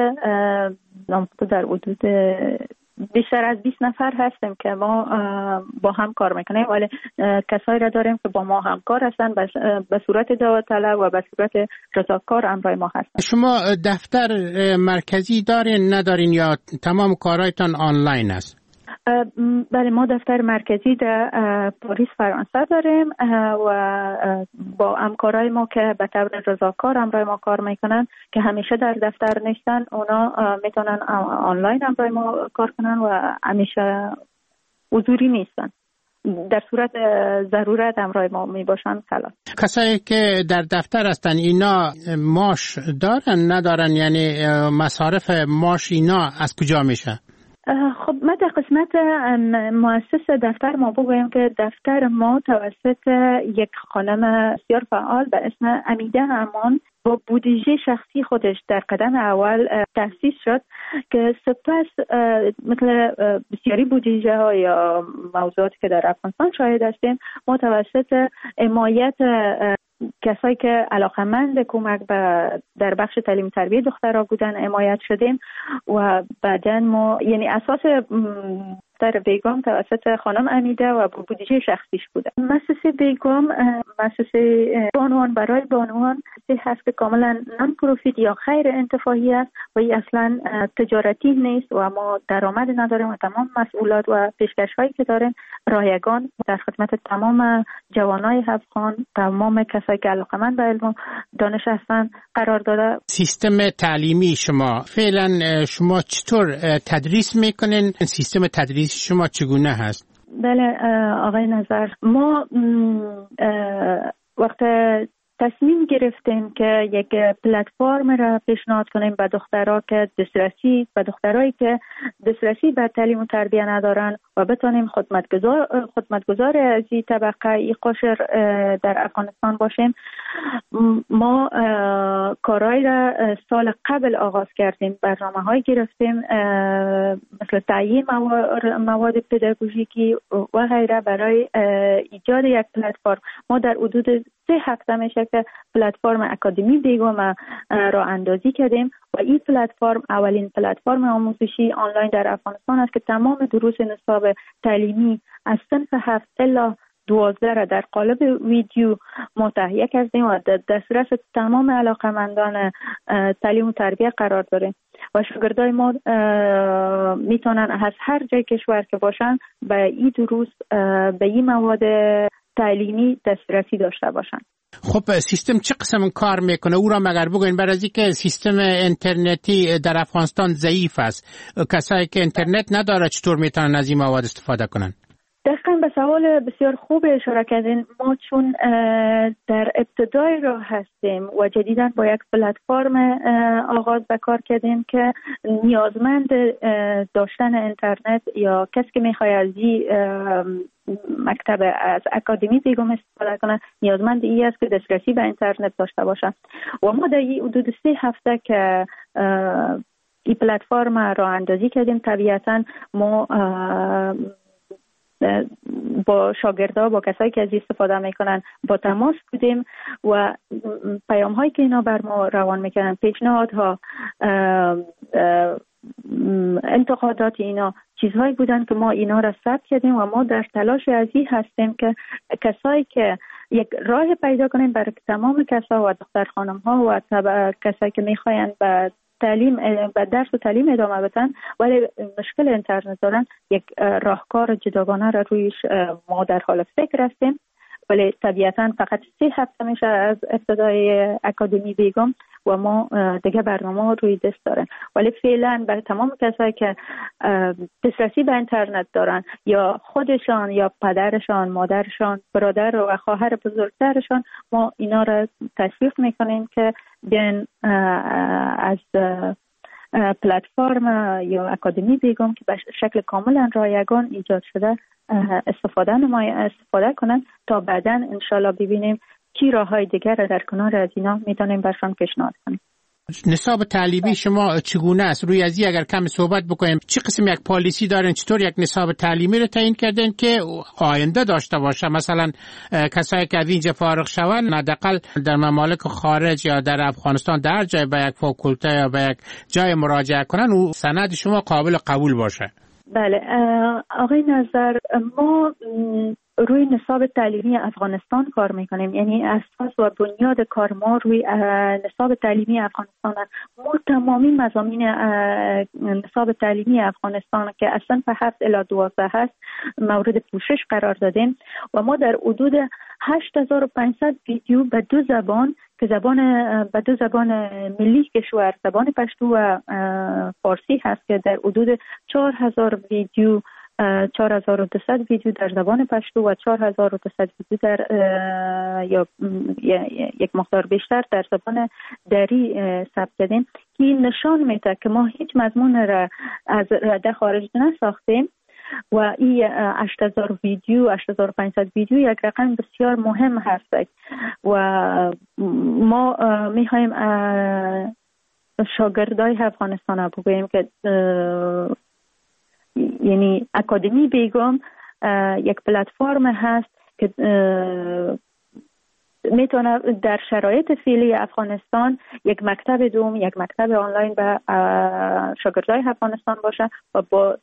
حدود بیشتر از 20 نفر هستیم که ما با هم کار میکنیم، ولی کسایی را داریم که با ما همکار هستن به صورت داوطلب و به صورت رضاکار امرای ما هستن. شما دفتر مرکزی دارین ندارین یا تمام کارهایتان آنلاین است؟ بله، ما دفتر مرکزی در پاریس فرانسه داریم و با همکارای ما که به طور رضاکار امرای ما کار میکنن که همیشه در دفتر نیستن، اونا میتونن آنلاین امرای ما کار کنن و همیشه حضوری نیستن. در صورت ضرورت امرای ما میباشن خلاص. کسایی که در دفتر هستن اینا معاش دارن ندارن؟ یعنی مصارف معاش اینا از کجا میشه؟ خب ما در قسمت مؤسس دفتر ما بگویم که دفتر ما توسط یک خانم بسیار فعال به اسم امیده امان با بودجه شخصی خودش در قدم اول تأسیس شد که سپس مثل بسیاری بودجه ها یا موضوعاتی که در افغانستان شاهد هستیم، ما توسط حمایت کسایی که علاقمند کمک در بخش تعلیم تربیت دخترها بودن حمایت شدیم و بعداً ما یعنی اساس در بیگم توسط خانم امیده و بودجه شخصیش بوده. مؤسسه بیگم مؤسسه بانوان برای بانوان هست که کاملا نان پروفیت یا غیر انتفاعی است و این اصلا تجارتی نیست و ما درآمد نداریم و تمام مسئولات و پیشکش‌هایی که داریم رایگان در خدمت تمام جوانای افغان، تمام کسایی که علاقه‌مند به علم و دانش هستن قرار داده. سیستم تعلیمی شما فعلا شما چطور تدریس میکنین؟ سیستم تدریس شما چگونه هست؟ بله آقای نظر، ما وقت تصمیم گرفتیم که یک پلتفرم را پیشنهاد کنیم به دخترها که دخترایی که دسترسی به تعلیم و تربیت ندارن و بتونیم خدمتگزار از این طبقه این قشر در افغانستان باشیم. ما کارهای را سال قبل آغاز کردیم، برنامه‌های گرفتیم مثل تعیین مواد پداگوژیکی و غیره برای ایجاد یک پلتفرم. ما در حدود 3 هفته میشه که پلتفرم اکادمی بیگم را اندازی کردیم و این پلتفرم اولین پلتفرم آموزشی آنلاین در افغانستان است که تمام دروس نصاب تعلیمی از صنف 7 الی 12 را در قالب ویدیو ما تهیه کردیم و در دسترس تمام علاقه‌مندان تعلیم و تربیت قرار داریم و شاگردای ما میتونن از هر جای کشور که باشن به این دروس به این مواد تعلیمی دسترسی داشته باشن. خب سیستم چه قسم کار میکنه؟ او را مگر بگوین، برای اینکه سیستم اینترنتی در افغانستان ضعیف است. کسایی که اینترنت نداره چطور میتونن از این مواد استفاده کنن؟ دقیقاً به سوال بسیار خوب اشاره کردین. ما چون در ابتدای راه هستیم و جدیداً با یک پلتفرم آغاز به کار کردیم که نیازمند داشتن اینترنت یا کسی که میخواد از مکتب از اکادمی بیگم استفاده کنه نیازمند این است که دسترسی به اینترنت داشته باشه و ما در حدود 3 هفته که این پلتفرم را اندازی کردیم، طبیعتاً ما با شاگردها، با کسایی که از استفاده میکنن با تماس بودیم و پیام هایی که اینا بر ما روان میکنن، پیشنهادها، انتقادات اینا چیزهایی بودن که ما اینا را ثبت کردیم و ما در تلاش از این هستیم که کسایی که یک راه پیدا کنیم برای تمام کسا و دختر خانم ها و کسایی که میخواین به درس و تعلیم ادامه بدن ولی مشکل اینترنت دارن، یک راهکار جداگانه را رویش ما در حال فکر هستیم. ولی طبیعتاً فقط 3 هفته میشه از ابتدای اکادمی بیگم و ما دیگه برنامه روی دست دارن، ولی فعلا برای تمام کسایی که دسترسی به اینترنت دارن یا خودشان یا پدرشان، مادرشان، برادر و خواهر بزرگترشان، ما اینا را تشویق میکنیم که بیان از پلتفرم یا اکادمی بیگم که به شکل کاملا رایگان ایجاد شده استفاده کنن تا بعدا انشالله ببینیم چی راههای دیگر را در کنار از اینا میتونیم برشان پیشنهاد کنیم. نصاب تعلیمی شما چگونه است؟ روی ازی اگر کم صحبت بکنیم، چه قسم یک پالیسی دارین؟ چطور یک نصاب تعلیمی رو تعیین کردین که آینده داشته باشه؟ مثلا کسایی که از اینجا فارغ شون حداقل در ممالک خارج یا در افغانستان در جای به یک فاکولته یا به یک جای مراجعه کنن و سند شما قابل قبول باشه. بله آقای نظر، ما روی نصاب تعلیمی افغانستان کار میکنیم، یعنی اساس و بنیاد کار ما روی نصاب تعلیمی افغانستان است. ما تمامی مضامین نصاب تعلیمی افغانستان که اصلا به 7 الی 12 هست مورد پوشش قرار دادیم و ما در حدود 8500 ویدیو به 2 زبان که به 2 زبان ملی کشور، زبان پشتو و فارسی هست که در حدود 4000 ویدیو 4200 ویدیو در زبان پشتو و 4200 ویدیو در یک مقدار بیشتر در زبان دری ثبت کردیم که نشان میده که ما هیچ مضمون را از رده خارج نساختیم و این 8000 ویدیو 8500 ویدیو یک رقم بسیار مهم هست و ما میخوایم شاگردای افغانستان بگوییم که یعنی اکادمی بیگم یک پلتفرم هست که میتونه در شرایط فعلی افغانستان یک مکتب دوم، یک مکتب آنلاین به شاگردای افغانستان باشه و با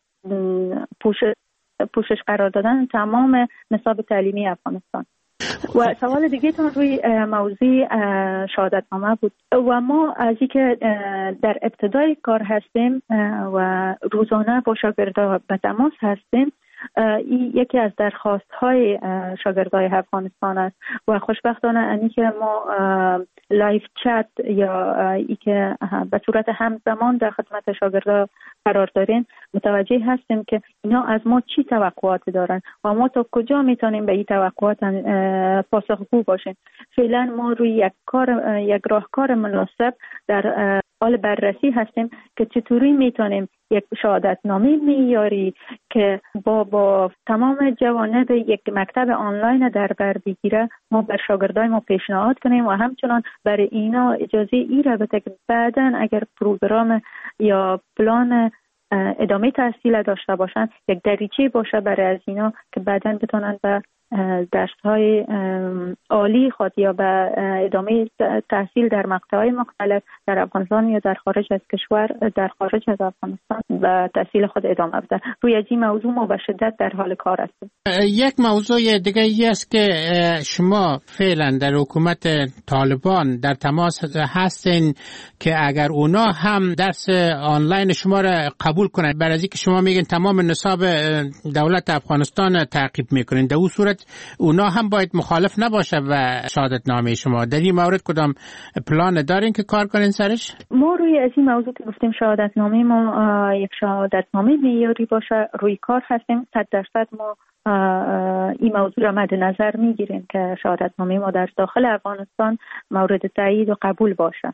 پوشش قرار دادن تمام نصاب تعلیمی افغانستان. و سوال دیگه تون روی موضوع شهادتنامه بود و ما از اینکه در ابتدای کار هستیم و روزانه با شاگردان به تماس هستیم، این یکی از درخواست‌های شاگردای افغانستان است و خوشبختانه اینکه ما لایو چت یا اینکه به صورت همزمان در خدمت شاگردان قرار داریم متوجه هستیم که اینا از ما چی توقعاتی دارن و ما تا کجا میتونیم به این توقعات پاسخگو باشیم. فعلا ما روی یک راهکار مناسب در حال بررسی هستیم که چطوری میتونیم یک شهادتنامه معیاری که با تمام جوانب یک مکتب آنلاین در بر بگیره ما بر شاگردای ما پیشنهاد کنیم و همچنان برای اینا اجازه ای را بده که بعداً اگر پروگرام یا پلان ادامه تحصیل داشته باشن یک دریچه باشه برای از اینا که بعداً بتونن به درس‌های عالی خود یا به ادامه تحصیل در مقطع‌های مختلف در افغانستان یا در خارج از کشور، در خارج از افغانستان به تحصیل خود ادامه بدن. روی این موضوع ما به شدت در حال کار هستیم. یک موضوع دیگه ای است که شما فعلا در حکومت طالبان در تماس هستین که اگر اونا هم درس آنلاین شما را قبول کنن، برای اینکه شما میگین تمام نصاب دولت افغانستان تعقیب میکنین، در اون صورت اونا هم باید مخالف نباشه و شهادتنامه شما. در این مورد کدام پلان دارین که کار کنین سرش؟ ما روی از این موضوع که گفتیم شهادتنامه ما یک شهادتنامه معیاری باشه روی کار هستیم. 100% ما این موضوع را مد نظر میگیریم که شهادتنامه ما در داخل افغانستان مورد تایید و قبول باشه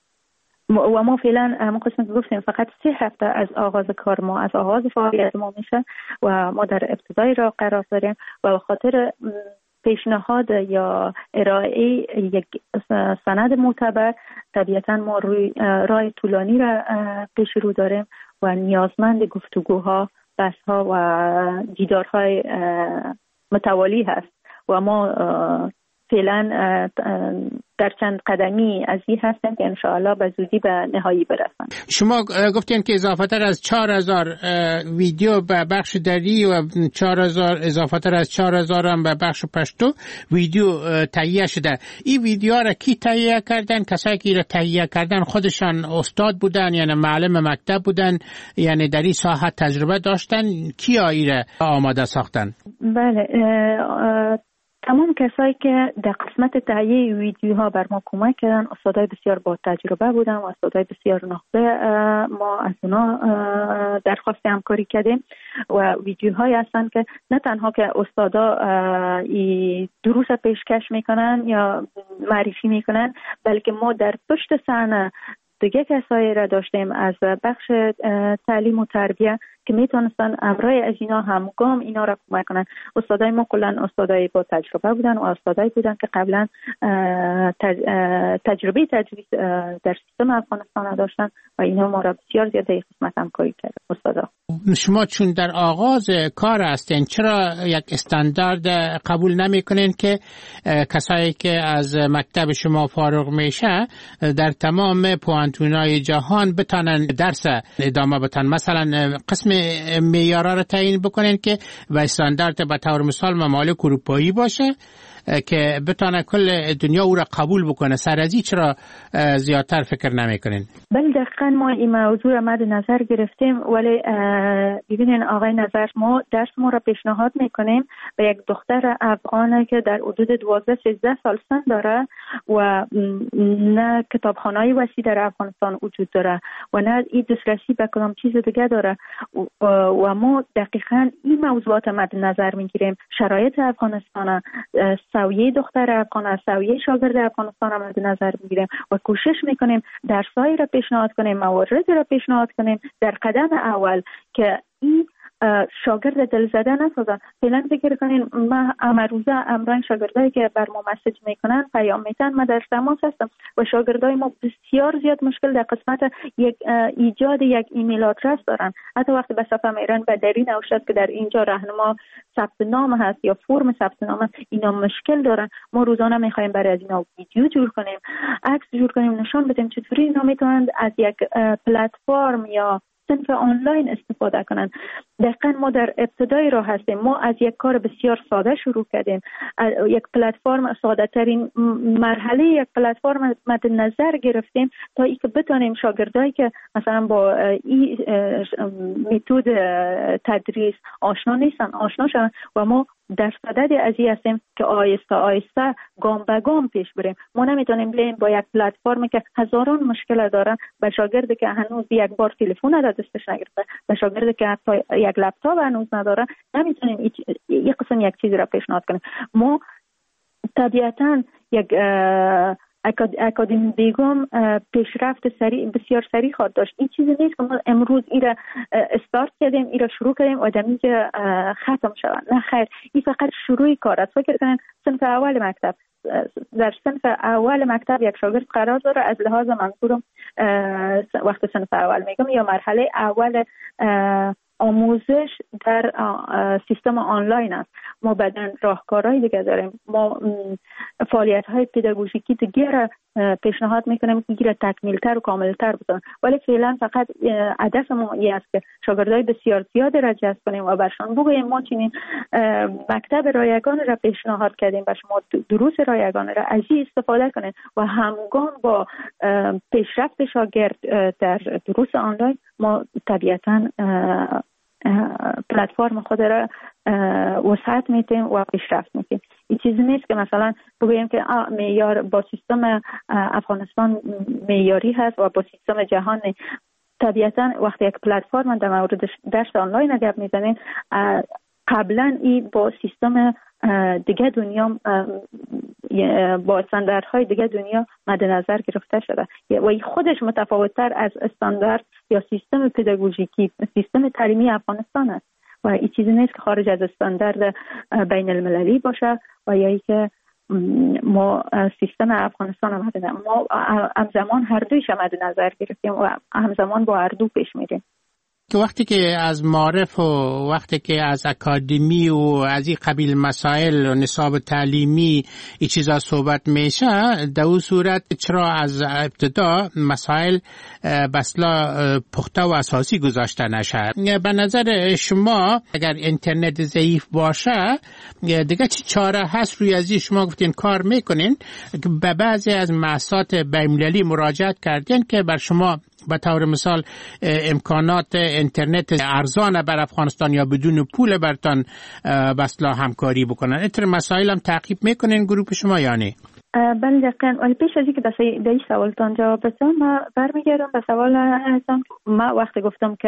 و ما فعلا ما قسمت گفتیم فقط 3 هفته از آغاز کار ما، از آغاز فعالیت ما میشه و ما در ابتدای راه قرار داریم و به خاطر پیشنهاد یا ارائه یک سند معتبر طبیعتا ما روی راه طولانی را پیش رو داریم و نیازمند گفتگوها، بحث‌ها و دیدارهای متوالی هست و ما فعلا در چند قدمی از این هستن که انشاءالله به زودی به نهایی برسن. شما گفتین که اضافتر از 4000 ویدیو به بخش دری و 4000 اضافتر از 4000 هم به بخش پشتو ویدیو تهیه شده. این ویدیوها را کی تهیه کردن؟ کسایی که را تهیه کردن خودشان استاد بودن یعنی معلم مکتب بودن، یعنی در این ساحه تجربه داشتن؟ کیا این را آماده ساختن؟ بله، تمام کسایی که در قسمت تهیه ویدیوها بر ما کمک کردن استادای بسیار با تجربه بودن و استادای بسیار نخبه. ما از اونا درخواست همکاری کردیم و ویدیوهایی هستن که نه تنها که استادا دروس پیشکش میکنن یا معرفی میکنن، بلکه ما در پشت صحنه دیگه کسایی را داشتیم از بخش تعلیم و تربیه که میتونستن امرای از اینا همگام اینا را کمک کنن. استادای ما کلا استادای با تجربه بودن و استادایی بودن که قبلا تجربه تدریس در سیستم افغانستان داشتن و اینا ما را بسیار زیاد در قسمت همکاری کرد. استادا شما چون در آغاز کار هستین چرا یک استاندارد قبول نمیکنین که کسایی که از مکتب شما فارغ میشه در تمام پوانتونای جهان بتانن درس ادامه بدن؟ مثلا قسم معیارا رو تعیین بکنین که و استاندارد به طور مثال ممالک اروپایی باشه که بتانه کل دنیا او را قبول بکنه. سر از این چرا زیادتر فکر نمیکنین؟ بله دقیقاً ما این موضوع را مد نظر گرفتیم، ولی ببینین آقای نظر، ما درس ما را پیشنهاد میکنیم به یک دختر افغانه که در حدود 12-13 سال سن داره و نه کتابخانه‌ای وسیع در افغانستان وجود داره و نه این دسترسی به کدام چیز دیگه داره و ما دقیقاً این موضوعات مد نظر میگیریم. شرایط افغانستان، سویه دختر افغان، سویه شاگرد افغانستان را مد نظر میگیریم و کوشش میکنیم درسایی را پیشنهاد کنیم، مواردی را پیشنهاد کنیم در قدم اول که این شاگرد دلزده نسازن. فعلا فکر کنین ما امروزه امران شاگردایی که بر ما مسیج میکنن پیام میتن، ما در تماس هستم و شاگردای ما بسیار زیاد مشکل در قسمت ایجاد یک ایمیل آدرس دارن. حتی وقتی به صفحه میرن به دری نوشته که در اینجا راهنما ثبت نام هست یا فرم ثبت نام هست، اینا مشکل دارن. ما روزانه میخوایم برای از اینا ویدیو جور کنیم، عکس جور کنیم، نشان بدیم چطوری اینا میتونن از یک پلتفرم یا صنف آنلاین استفاده کنند. دقیقاً ما در ابتدای راه هستیم. ما از یک کار بسیار ساده شروع کردیم، یک پلتفرم ساده ترین مرحله یک پلتفرم مد نظر گرفتیم تا اینکه بتونیم شاگردایی که مثلا با این متد تدریس آشنا نیستن آشنا شون و ما در صدد از این هستیم که آیسته آیسته گام به گام پیش بریم. ما نمیتونیم بریم با یک پلتفرمی که هزاران مشکل داره به شاگردی که هنوز یک بار تلفن را دستش نگرفته، به شاگردی که حتی یک لپتاپ هنوز نداره، نمیتونیم یک قسم یک چیزی را پیشنهاد کنیم. ما طبیعتاً یک اکادمی بیگم پیشرفت بسیار سریع خواهد داشت. این چیزی نیست که ما امروز ایره استارت کردیم، ایره شروع کردیم و دمیجه ختم شود. نه خیر، این فقط شروعی کار است. فکر کنین صنف اول مکتب، در صنف اول مکتب یک شاگرد قرار داره، از لحاظ منظورم وقت صنف اول میگم یا مرحله اول آموزش در سیستم آنلاین است. ما بعدن راهکارهای دیگه داریم، ما فعالیت‌های پداگوژیکی دیگه را پیشنهاد میکنیم که دیگه تکمیل‌تر و کامل‌تر بکنن، ولی فعلا فقط هدف ما این است که شاگردای بسیار زیاد را جذب کنیم و برشان بگوییم ما چنین مکتب رایگان را پیشنهاد کردیم و شما دروس رایگان را از این استفاده کنین و همگام با پیشرفت شاگرد در دروس آنلاین ما طبیعتاً پلتفرم خود را وسعت میتیم و پیشرفت میتیم. این چیزی نیست که مثلا بگوییم که معیار با سیستم افغانستان معیاری هست و با سیستم جهانی. طبیعتاً وقتی یک پلتفرم در مورد درس آنلاین گپ میزنیم، قبلا این با سیستم دیگه دنیا با استانداردهای دیگه دنیا مد نظر گرفته شده و این خودش متفاوت‌تر از استاندارد یا سیستم پداگوژیکی سیستم تعلیمی افغانستان است و این چیزی نیست که خارج از استاندارد بین المللی باشه و یا اینکه ما سیستم افغانستان مد ما همزمان هر دویش مد نظر گرفتیم و همزمان با هر دو پیش میریم. که وقتی که از معارف و وقتی که از اکادمی و از این قبیل مسائل و نصاب تعلیمی این چیزا صحبت میشه، در اون صورت چرا از ابتدا مسائل بسلا پخته و اساسی گذاشته نشه؟ به نظر شما اگر اینترنت ضعیف باشه دیگه چی چاره هست روی ازی؟ شما گفتین کار میکنین، به بعضی از مؤسسات بین‌المللی مراجعت کردین که بر شما به طور مثال امکانات اینترنت ارزان بر افغانستان یا بدون پول برتان بسلا همکاری بکنن. اینطور مسائل هم تعقیب میکنین گروه شما یا نه؟ بله دقیقاً. ولی پیش از اینکه به این سوالتان جواب بدم، من برمیگردم به سوال هستم. من وقتی گفتم که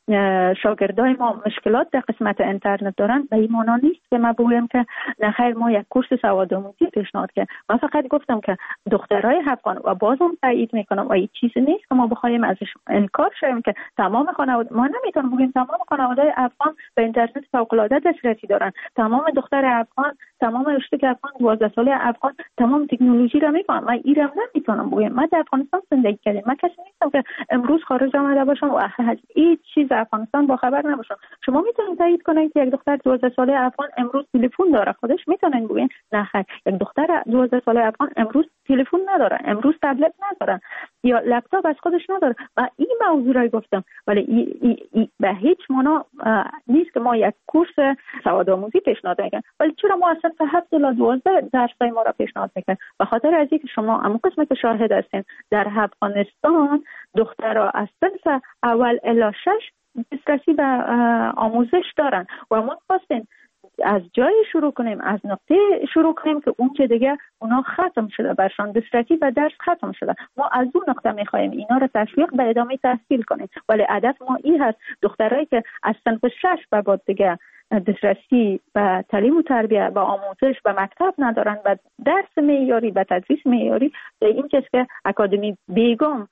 شاگردای ما مشکلات در قسمت اینترنت دارن، به این معنا نیست که ما بگویم که نه خیر ما یک کورس سوادآموزی پیشنهاد کردیم. من فقط گفتم که دخترای افغان و بازم تایید میکنم و این چیزی نیست که ما بخوایم ازش انکار شیم که تمام خانواده، ما نمیتونیم بگیم تمام خانواده افغان به اینترنت فوق العاده دسترسی دارن، تمام دختر افغان، تمام اشتک افغان، 12 ساله افغان تمام تکنولوژی را میفهمن. من ایران نمیتونم بگم، من در افغانستان زندگی کردم، من کسی نیستم که امروز خارج آمده باشم و هیچ چیز افغانستان با خبر نباشم. شما میتونید تایید کنید که یک دختر 12 ساله افغان امروز تلفن داره، خودش میتونن بگین نه خیر یک دختر 12 ساله افغان امروز تلفن نداره، امروز تبلت نداره یا لپتاپ از خودش نداره. و این موضوع را گفتم، ولی به هیچ معنا نیست که ما یک کورس سوادآموزی پیشنهاد میکنیم. ولی چرا ما اصلا 7 تا 12 درسای ما را پیشنهاد میکنیم؟ به خاطر از اینکه شما اما قسمت که شاهد هستین در افغانستان دخترها از صنف اول الی 6 دسترسی به آموزش دارن و ما خواستیم از جای شروع کنیم، از نقطه شروع کنیم که اون چه دیگه اونا ختم شده، برشان دسترسی و درس ختم شده. ما از اون نقطه میخوایم اینا رو تشویق به ادامه تحصیل کنیم. ولی هدف ما این هست دخترایی که از صنف 6 به بعد دیگه دسترسی به تعلیم و تربیت، به آموزش، به مکتب ندارن، به درس معیاری، به تدریس معیاری، این چیز که اکادمی بیگم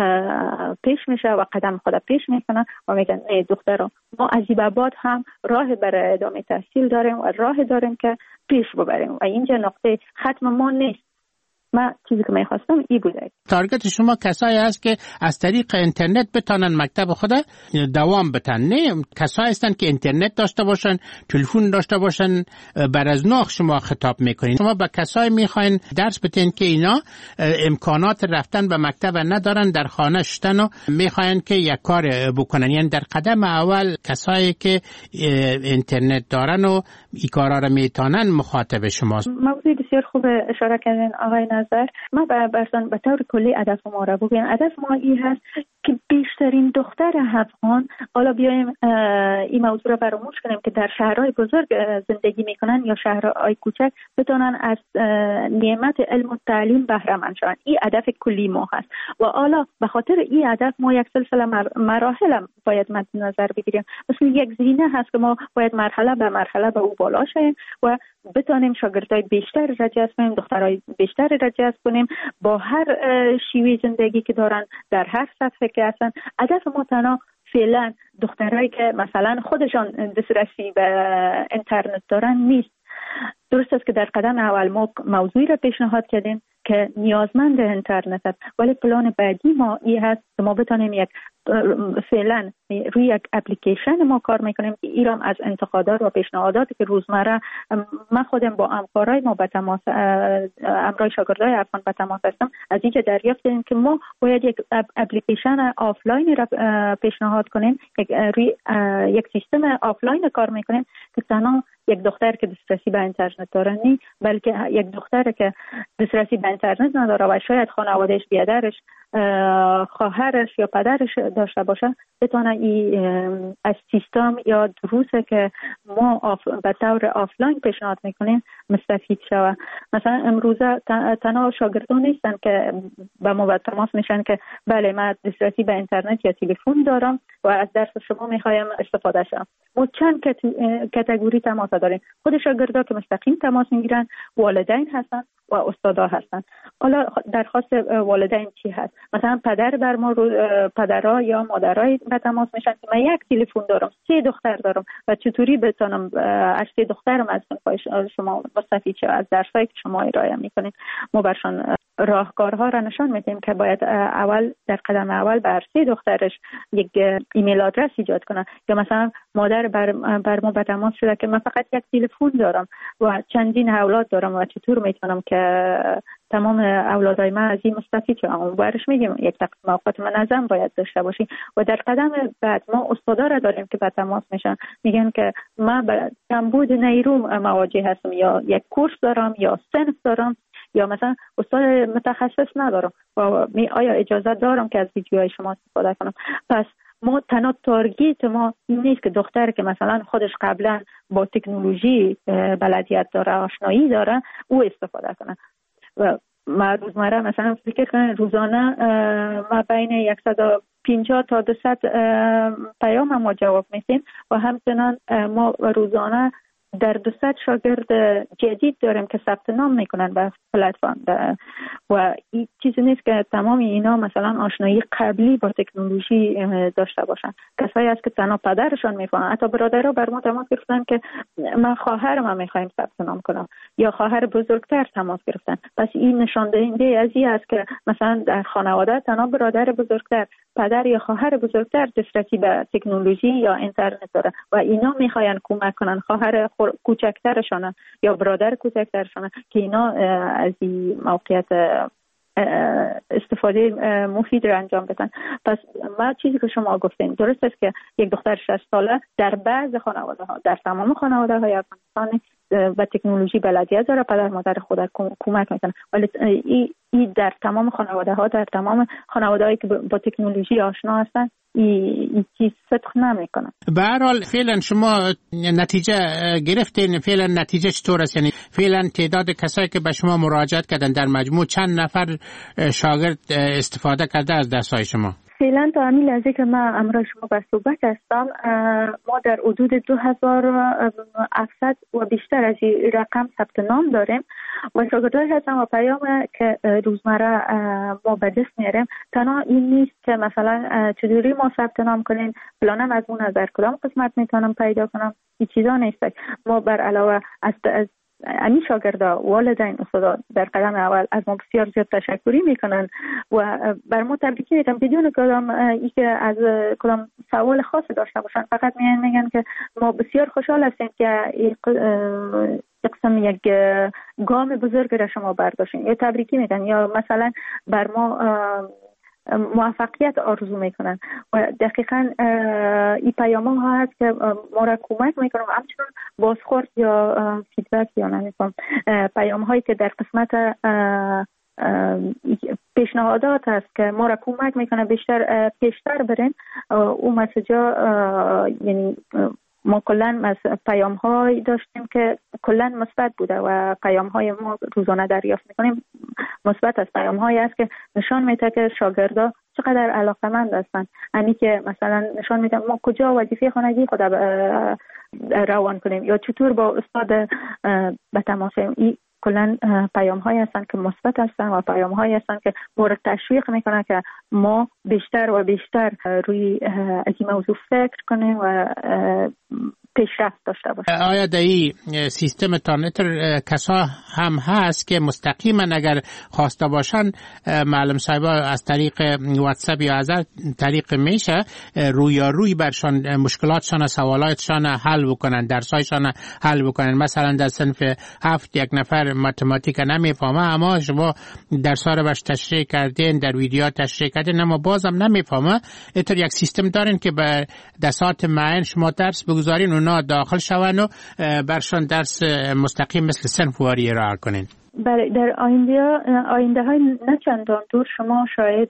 پیش میشه و قدم خود پیش میکنن و میگن ای دختران ما از این بعد هم راه برای ادامه تحصیل داریم و راه داریم که پیش ببریم و اینجا نقطه ختم ما نیست. من چیزی که میخواستم این بوده. تارگت شما کسایی هست که از طریق اینترنت بتانن مکتب خود دوام بتن، نه کسایی هستن که اینترنت داشته باشن، تلفن داشته باشن. بر از نوع شما خطاب میکنین. شما به کسایی میخواین درس بتین که اینا امکانات رفتن به مکتب ندارن، در خانه شتن و میخواین که یک کار بکنن. یعنی در قدم اول کسایی که اینترنت دارن و این کارا رو میتونن مخاطب شماست. موضوع بسیار خوب اشاره کردین آقای نظر. ما برسان به طور کلی هدف ما را بگیم. هدف ما این هست که بیشترین دختر افغان، حالا بیایم این موضوع را فراموش کنیم که در شهرهای بزرگ زندگی میکنن یا شهرهای کوچک، بتونن از نعمت علم و تعلیم بهره مند شوند. این هدف کلی ما هست و حالا به خاطر این هدف ما یک سلسله مراحل باید مد نظر بگیریم. مثل یک زینه هست که ما باید مرحله به مرحله به او بالا شیم و بتونیم شاگردای بیشتر را جذب کنیم، دخترای بیشتر را جذب کنیم با هر شیوه زندگی که دارن در هر سطح که هستن. هدف ما تنها فعلا دخترایی که مثلا خودشان دسترسی به اینترنت دارن نیست. درست است که در قدم اول ما موضوعی را پیشنهاد کردیم که نیازمند اینترنت است، ولی پلان بعدی ما این هست که ما بتونیم یک فعلا روی یک اپلیکیشن ما کار میکنیم که ایران از انتقادات و پیشنهاداتی که روزمره من خودم با همکارای ما به تماس، همراه شاگردای افغان به تماس هستم، از اینکه دریافت کردیم که ما باید یک اپلیکیشن آفلاین را پیشنهاد کنیم، روی یک سیستم آفلاین کار میکنیم که تنها یک دختر که دسترسی به اینترنت داره نی، بلکه یک دختر که دسترسی به اینترنت نداره و شاید خانوادهش، بیادرش، خواهرش یا پدرش داشته باشه، بتونه از سیستم یا دروسی که ما به طور آفلاین پیشنهاد میکنیم مستفید شوه. مثلا امروزه تنها شاگردان نیستن که به ما تماس میشن که بله من دسترسی به اینترنت یا تلفن دارم و از درس شما میخوایم استفاده شم. ما چند کاتگوری تماس داریم. خود شاگردا که مستقیم تماس میگیرن، والدین هستن و استادا هستن. حالا درخواست والدین چی هست؟ مثلا پدر بر ما پدرها یا مادرای به تماس میشن که من یک تلفن دارم، 3 دختر دارم و چطوری بتونم از 3 دخترم از شما مستفید شم، از درسایی که شما ارائه میکنید. ما برشان راهکارها را نشان میدیم که باید اول در قدم اول بر 3 دخترش یک ایمیل آدرس ایجاد کنن، یا مثلا مادر بر ما به تماس شده که من فقط یک تلفن دارم و چندین اولاد دارم و چطور میتونم که تمام اولادای من از این مستفید شدن. برش میگیم یک تقسیم اوقات منظم باید داشته باشی. و در قدم بعد ما استادا را داریم که به تماس میشن، میگن که من به کمبود نیرو مواجه هستم، یا یک کورس دارم یا صنف دارم، یا مثلا استاد متخصص ندارم و آیا اجازه دارم که از ویدیوهای شما استفاده کنم. پس ما تنها تارگت ما این نیست که دختر که مثلا خودش قبلا با تکنولوژی بلدیت داره، آشنایی داره، او استفاده کنه. و ما روزمره مثلا فکر کنم روزانه ما بین 50 تا 200 پیام ما جواب میدیم و همچنان ما روزانه در 200 شاگرد جدید داریم که ثبت نام میکنن به پلتفرم و این چیزی نیست که تمام اینا مثلا آشنایی قبلی با تکنولوژی داشته باشن. کسایی هست که تنها پدرشان میفهمن. حتی برادرها بر ما تماس گرفتن که من خواهرم میخوایم ثبت نام کنم یا خواهر بزرگتر تماس گرفتن. پس این نشان دهنده از این است که مثلا در خانواده تنها برادر بزرگتر، پدر یا خواهر بزرگتر دسترسی به تکنولوژی یا اینترنت داره و اینا میخواین کمک کنن خواهر کوچکترشان یا برادر کوچکترشان که اینا از این موقعیت استفاده مفید را انجام بدن. پس ما چیزی که شما گفتین درست است که یک دختر 6 ساله در بعض خانواده ها، در تمام خانواده های افغانستان به تکنولوژی بلدیت داره، پدر مادر خود کمک میکنه، ولی این در تمام خانواده ها، در تمام خانواده هایی که با تکنولوژی آشنا هستن این چیز صدق نمیکنه. به هر حال فعلا شما نتیجه گرفتین، فعلا نتیجه چطور است؟ یعنی فعلا تعداد کسایی که به شما مراجعت کردن در مجموع چند نفر شاگرد استفاده کرده از درس‌های شما؟ فعلا تا همین لحظه که من امروز شما به صحبت هستم ما در حدود 2700 و بیشتر از این رقم ثبت نام داریم و شاگردای هستن و پیام که روزمره ما به دست میاریم تنها این نیست که مثلا چجوری ما ثبت نام کنیم، فلان مضمون از در کدام قسمت میتونم پیدا کنم، این چیزا نیست. ما بر علاوه از امی شاگردا، والدین، استادا در قدم اول از ما بسیار زیاد تشکری میکنن و بر ما تبریک میگن بدون کدام ای که از کدام سوال خاصی داشته باشن، فقط میگن که ما بسیار خوشحال هستیم که یک گام بزرگ را شما برداشتین، یا تبریکی میگن یا مثلا بر ما موفقیت آرزو میکنن و دقیقاً این پیام ها هست که ما را کمک میکنن و همچنان بازخورد یا فیدبک یا نمیکنم پیام هایی که در قسمت پیشنهادات هست که ما را کمک میکنه بیشتر پیشتر برین. اون مسیجا یعنی ما کلن پیام های داشتیم که کلن مثبت بوده و پیام های ما روزانه دریافت میکنیم مثبت از پیام هایی است که نشان میده که شاگردا چقدر علاقه‌مند هستن. یعنی که مثلا نشان میده ما کجا وظیفه خانگی خود روان کنیم یا چطور با استاد به تماس. این کلن پیام هایی هستن که مثبت هستن و پیام هایی هستن که ما را تشویق میکنه که ما بیشتر و بیشتر روی از این موضوع فکر کنیم و پیشرفت داشته باشیم. آیا در این سیستم تانتر کسا هم هست که مستقیما اگر خواسته باشن معلم صاحبا از طریق واتساپ یا از طریق میشه روی برشان مشکلاتشان، سوالاتشان حل بکنن، درسایشان حل بکنن؟ مثلا در صنف 7 یک نفر متماتیک نمیفهمه اما شما درس‌ها رو باش تشریح کردین، در ویدیو تشریح کردین اما بازم نمیفهمه، اینطور یک سیستم دارین که به دسات معین شما درس بگذارین اونا داخل شون و برشان درس مستقیم مثل صنف واری ارائه کنین؟ بله، در آینده های نه چندان دور شما شاید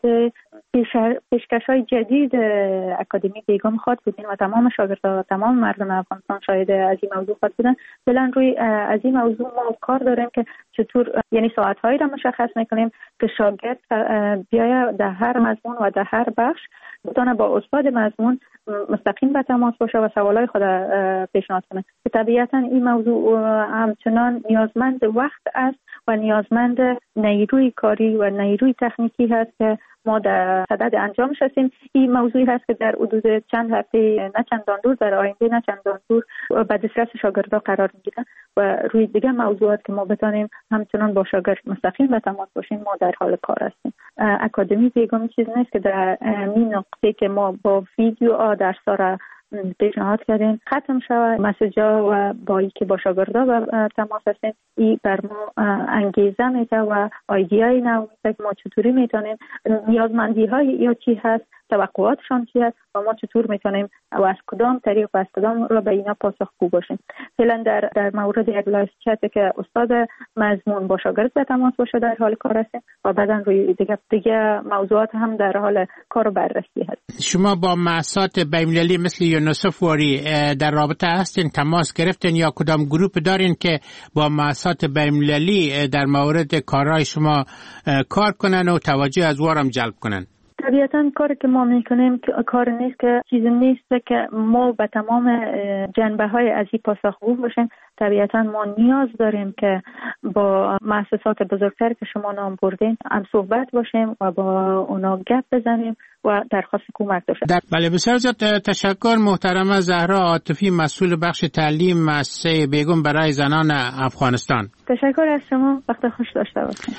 پیشکش های جدید اکادمی بیگم خواد بودین و تمام شاگردان و تمام مردم افغانستان شاید از این موضوع خواد بودن. فعلا روی از این موضوع ما کار داریم که چطور یعنی ساعت هایی را مشخص میکنیم که شاگرد بیاید در هر مضمون و در هر بخش بتونه با استاد مضمون مستقیم به تماس باشه و سوالای خود پیشنهاد کنه. طبیعتا این موضوع همچنان نیازمند وقت است و نیازمند نیروی کاری و نیروی تکنیکی هست که ما در صدد انجامش هستیم. این موضوعی هست که در حدود چند هفته نه چندان دور، در آینده نه چندان دور به دسترس شاگردان قرار میگیرن و روی دیگه موضوعات که ما بتونیم همچنان با شاگرد مستقیم به تماس باشیم ما در حال کار هستیم. اکادمی بیگم چیز نیست که در این نقطه که ما با ویدیو درس‌ها را پیشنهاد کردیم ختم شود مسیجا و با ای که با شاگردا به تماس هستیم. این بر ما انگیزه میده و ایدیای نو میده که ما چطوری میتونیم نیازمندی های یا چی هست، توقعاتشان چی هست و ما چطور میتونیم و از کدام طریق و از کدام رو به اینا پاسخگو باشیم. فعلا در مورد یک لایو چت که استاد مضمون با شاگرد به تماس باشه در حال کار هستیم و بعداً روی دیگه موضوعات هم در حال کار و بررسی هست. شما با مؤسسات بین‌المللی مثل یونیسف واری در رابطه هستین، تماس گرفتین یا کدام گروپ دارین که با مؤسسات بین‌المللی در مورد کارهای شما کار کنن و توجه از وارم جلب کنن؟ طبیعتاً کاری که ما میکنیم کار نیست که چیزی نیست که ما به تمام جنبه های از این پاسخگو باشیم. طبیعتاً ما نیاز داریم که با مؤسسات بزرگتر که شما نام بردین هم صحبت باشیم و با اونا گپ بزنیم و درخواست کمک داشته. بله، بسیار زیاد تشکر محترمه زهرا عاطفی، مسئول بخش تعلیم مؤسسه بیگم برای زنان افغانستان. تشکر از شما، وقت خوش داشته باشید.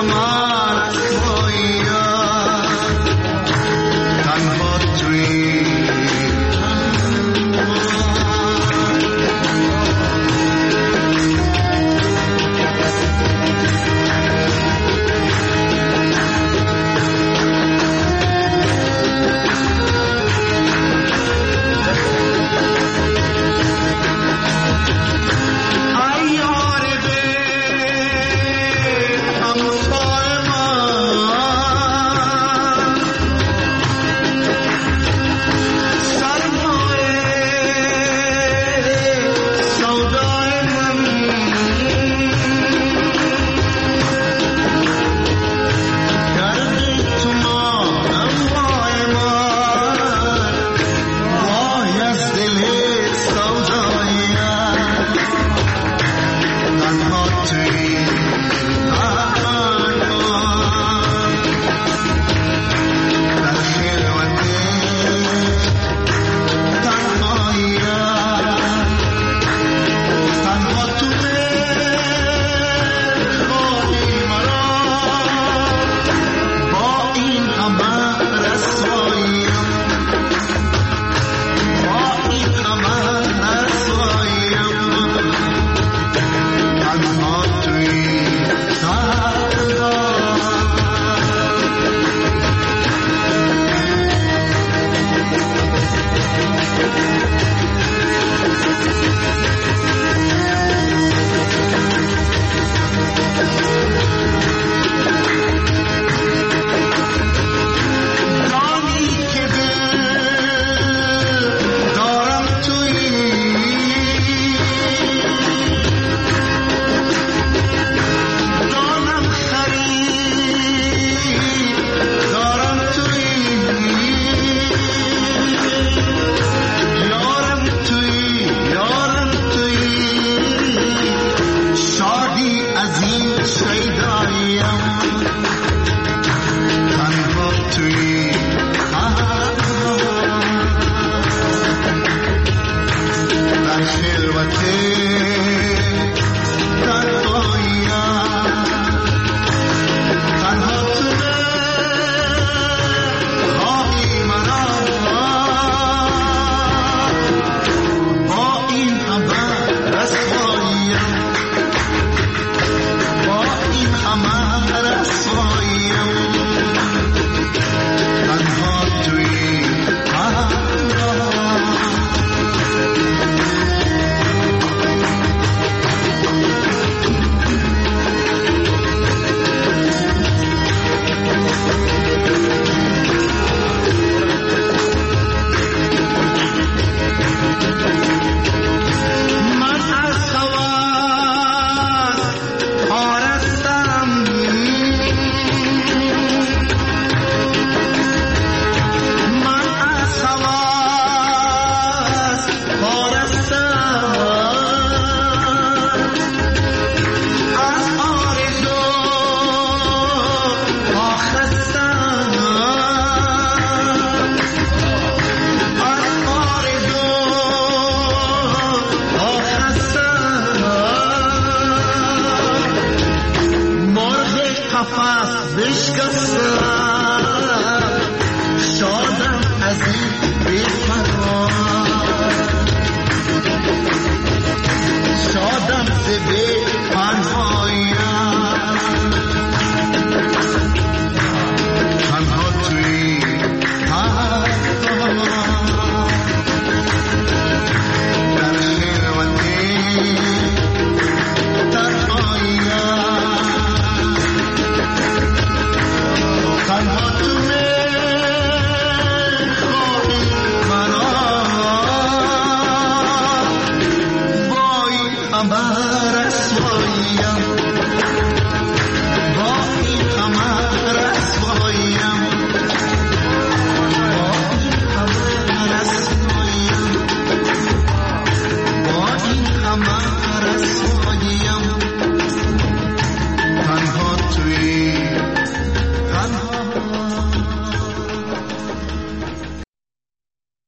Dream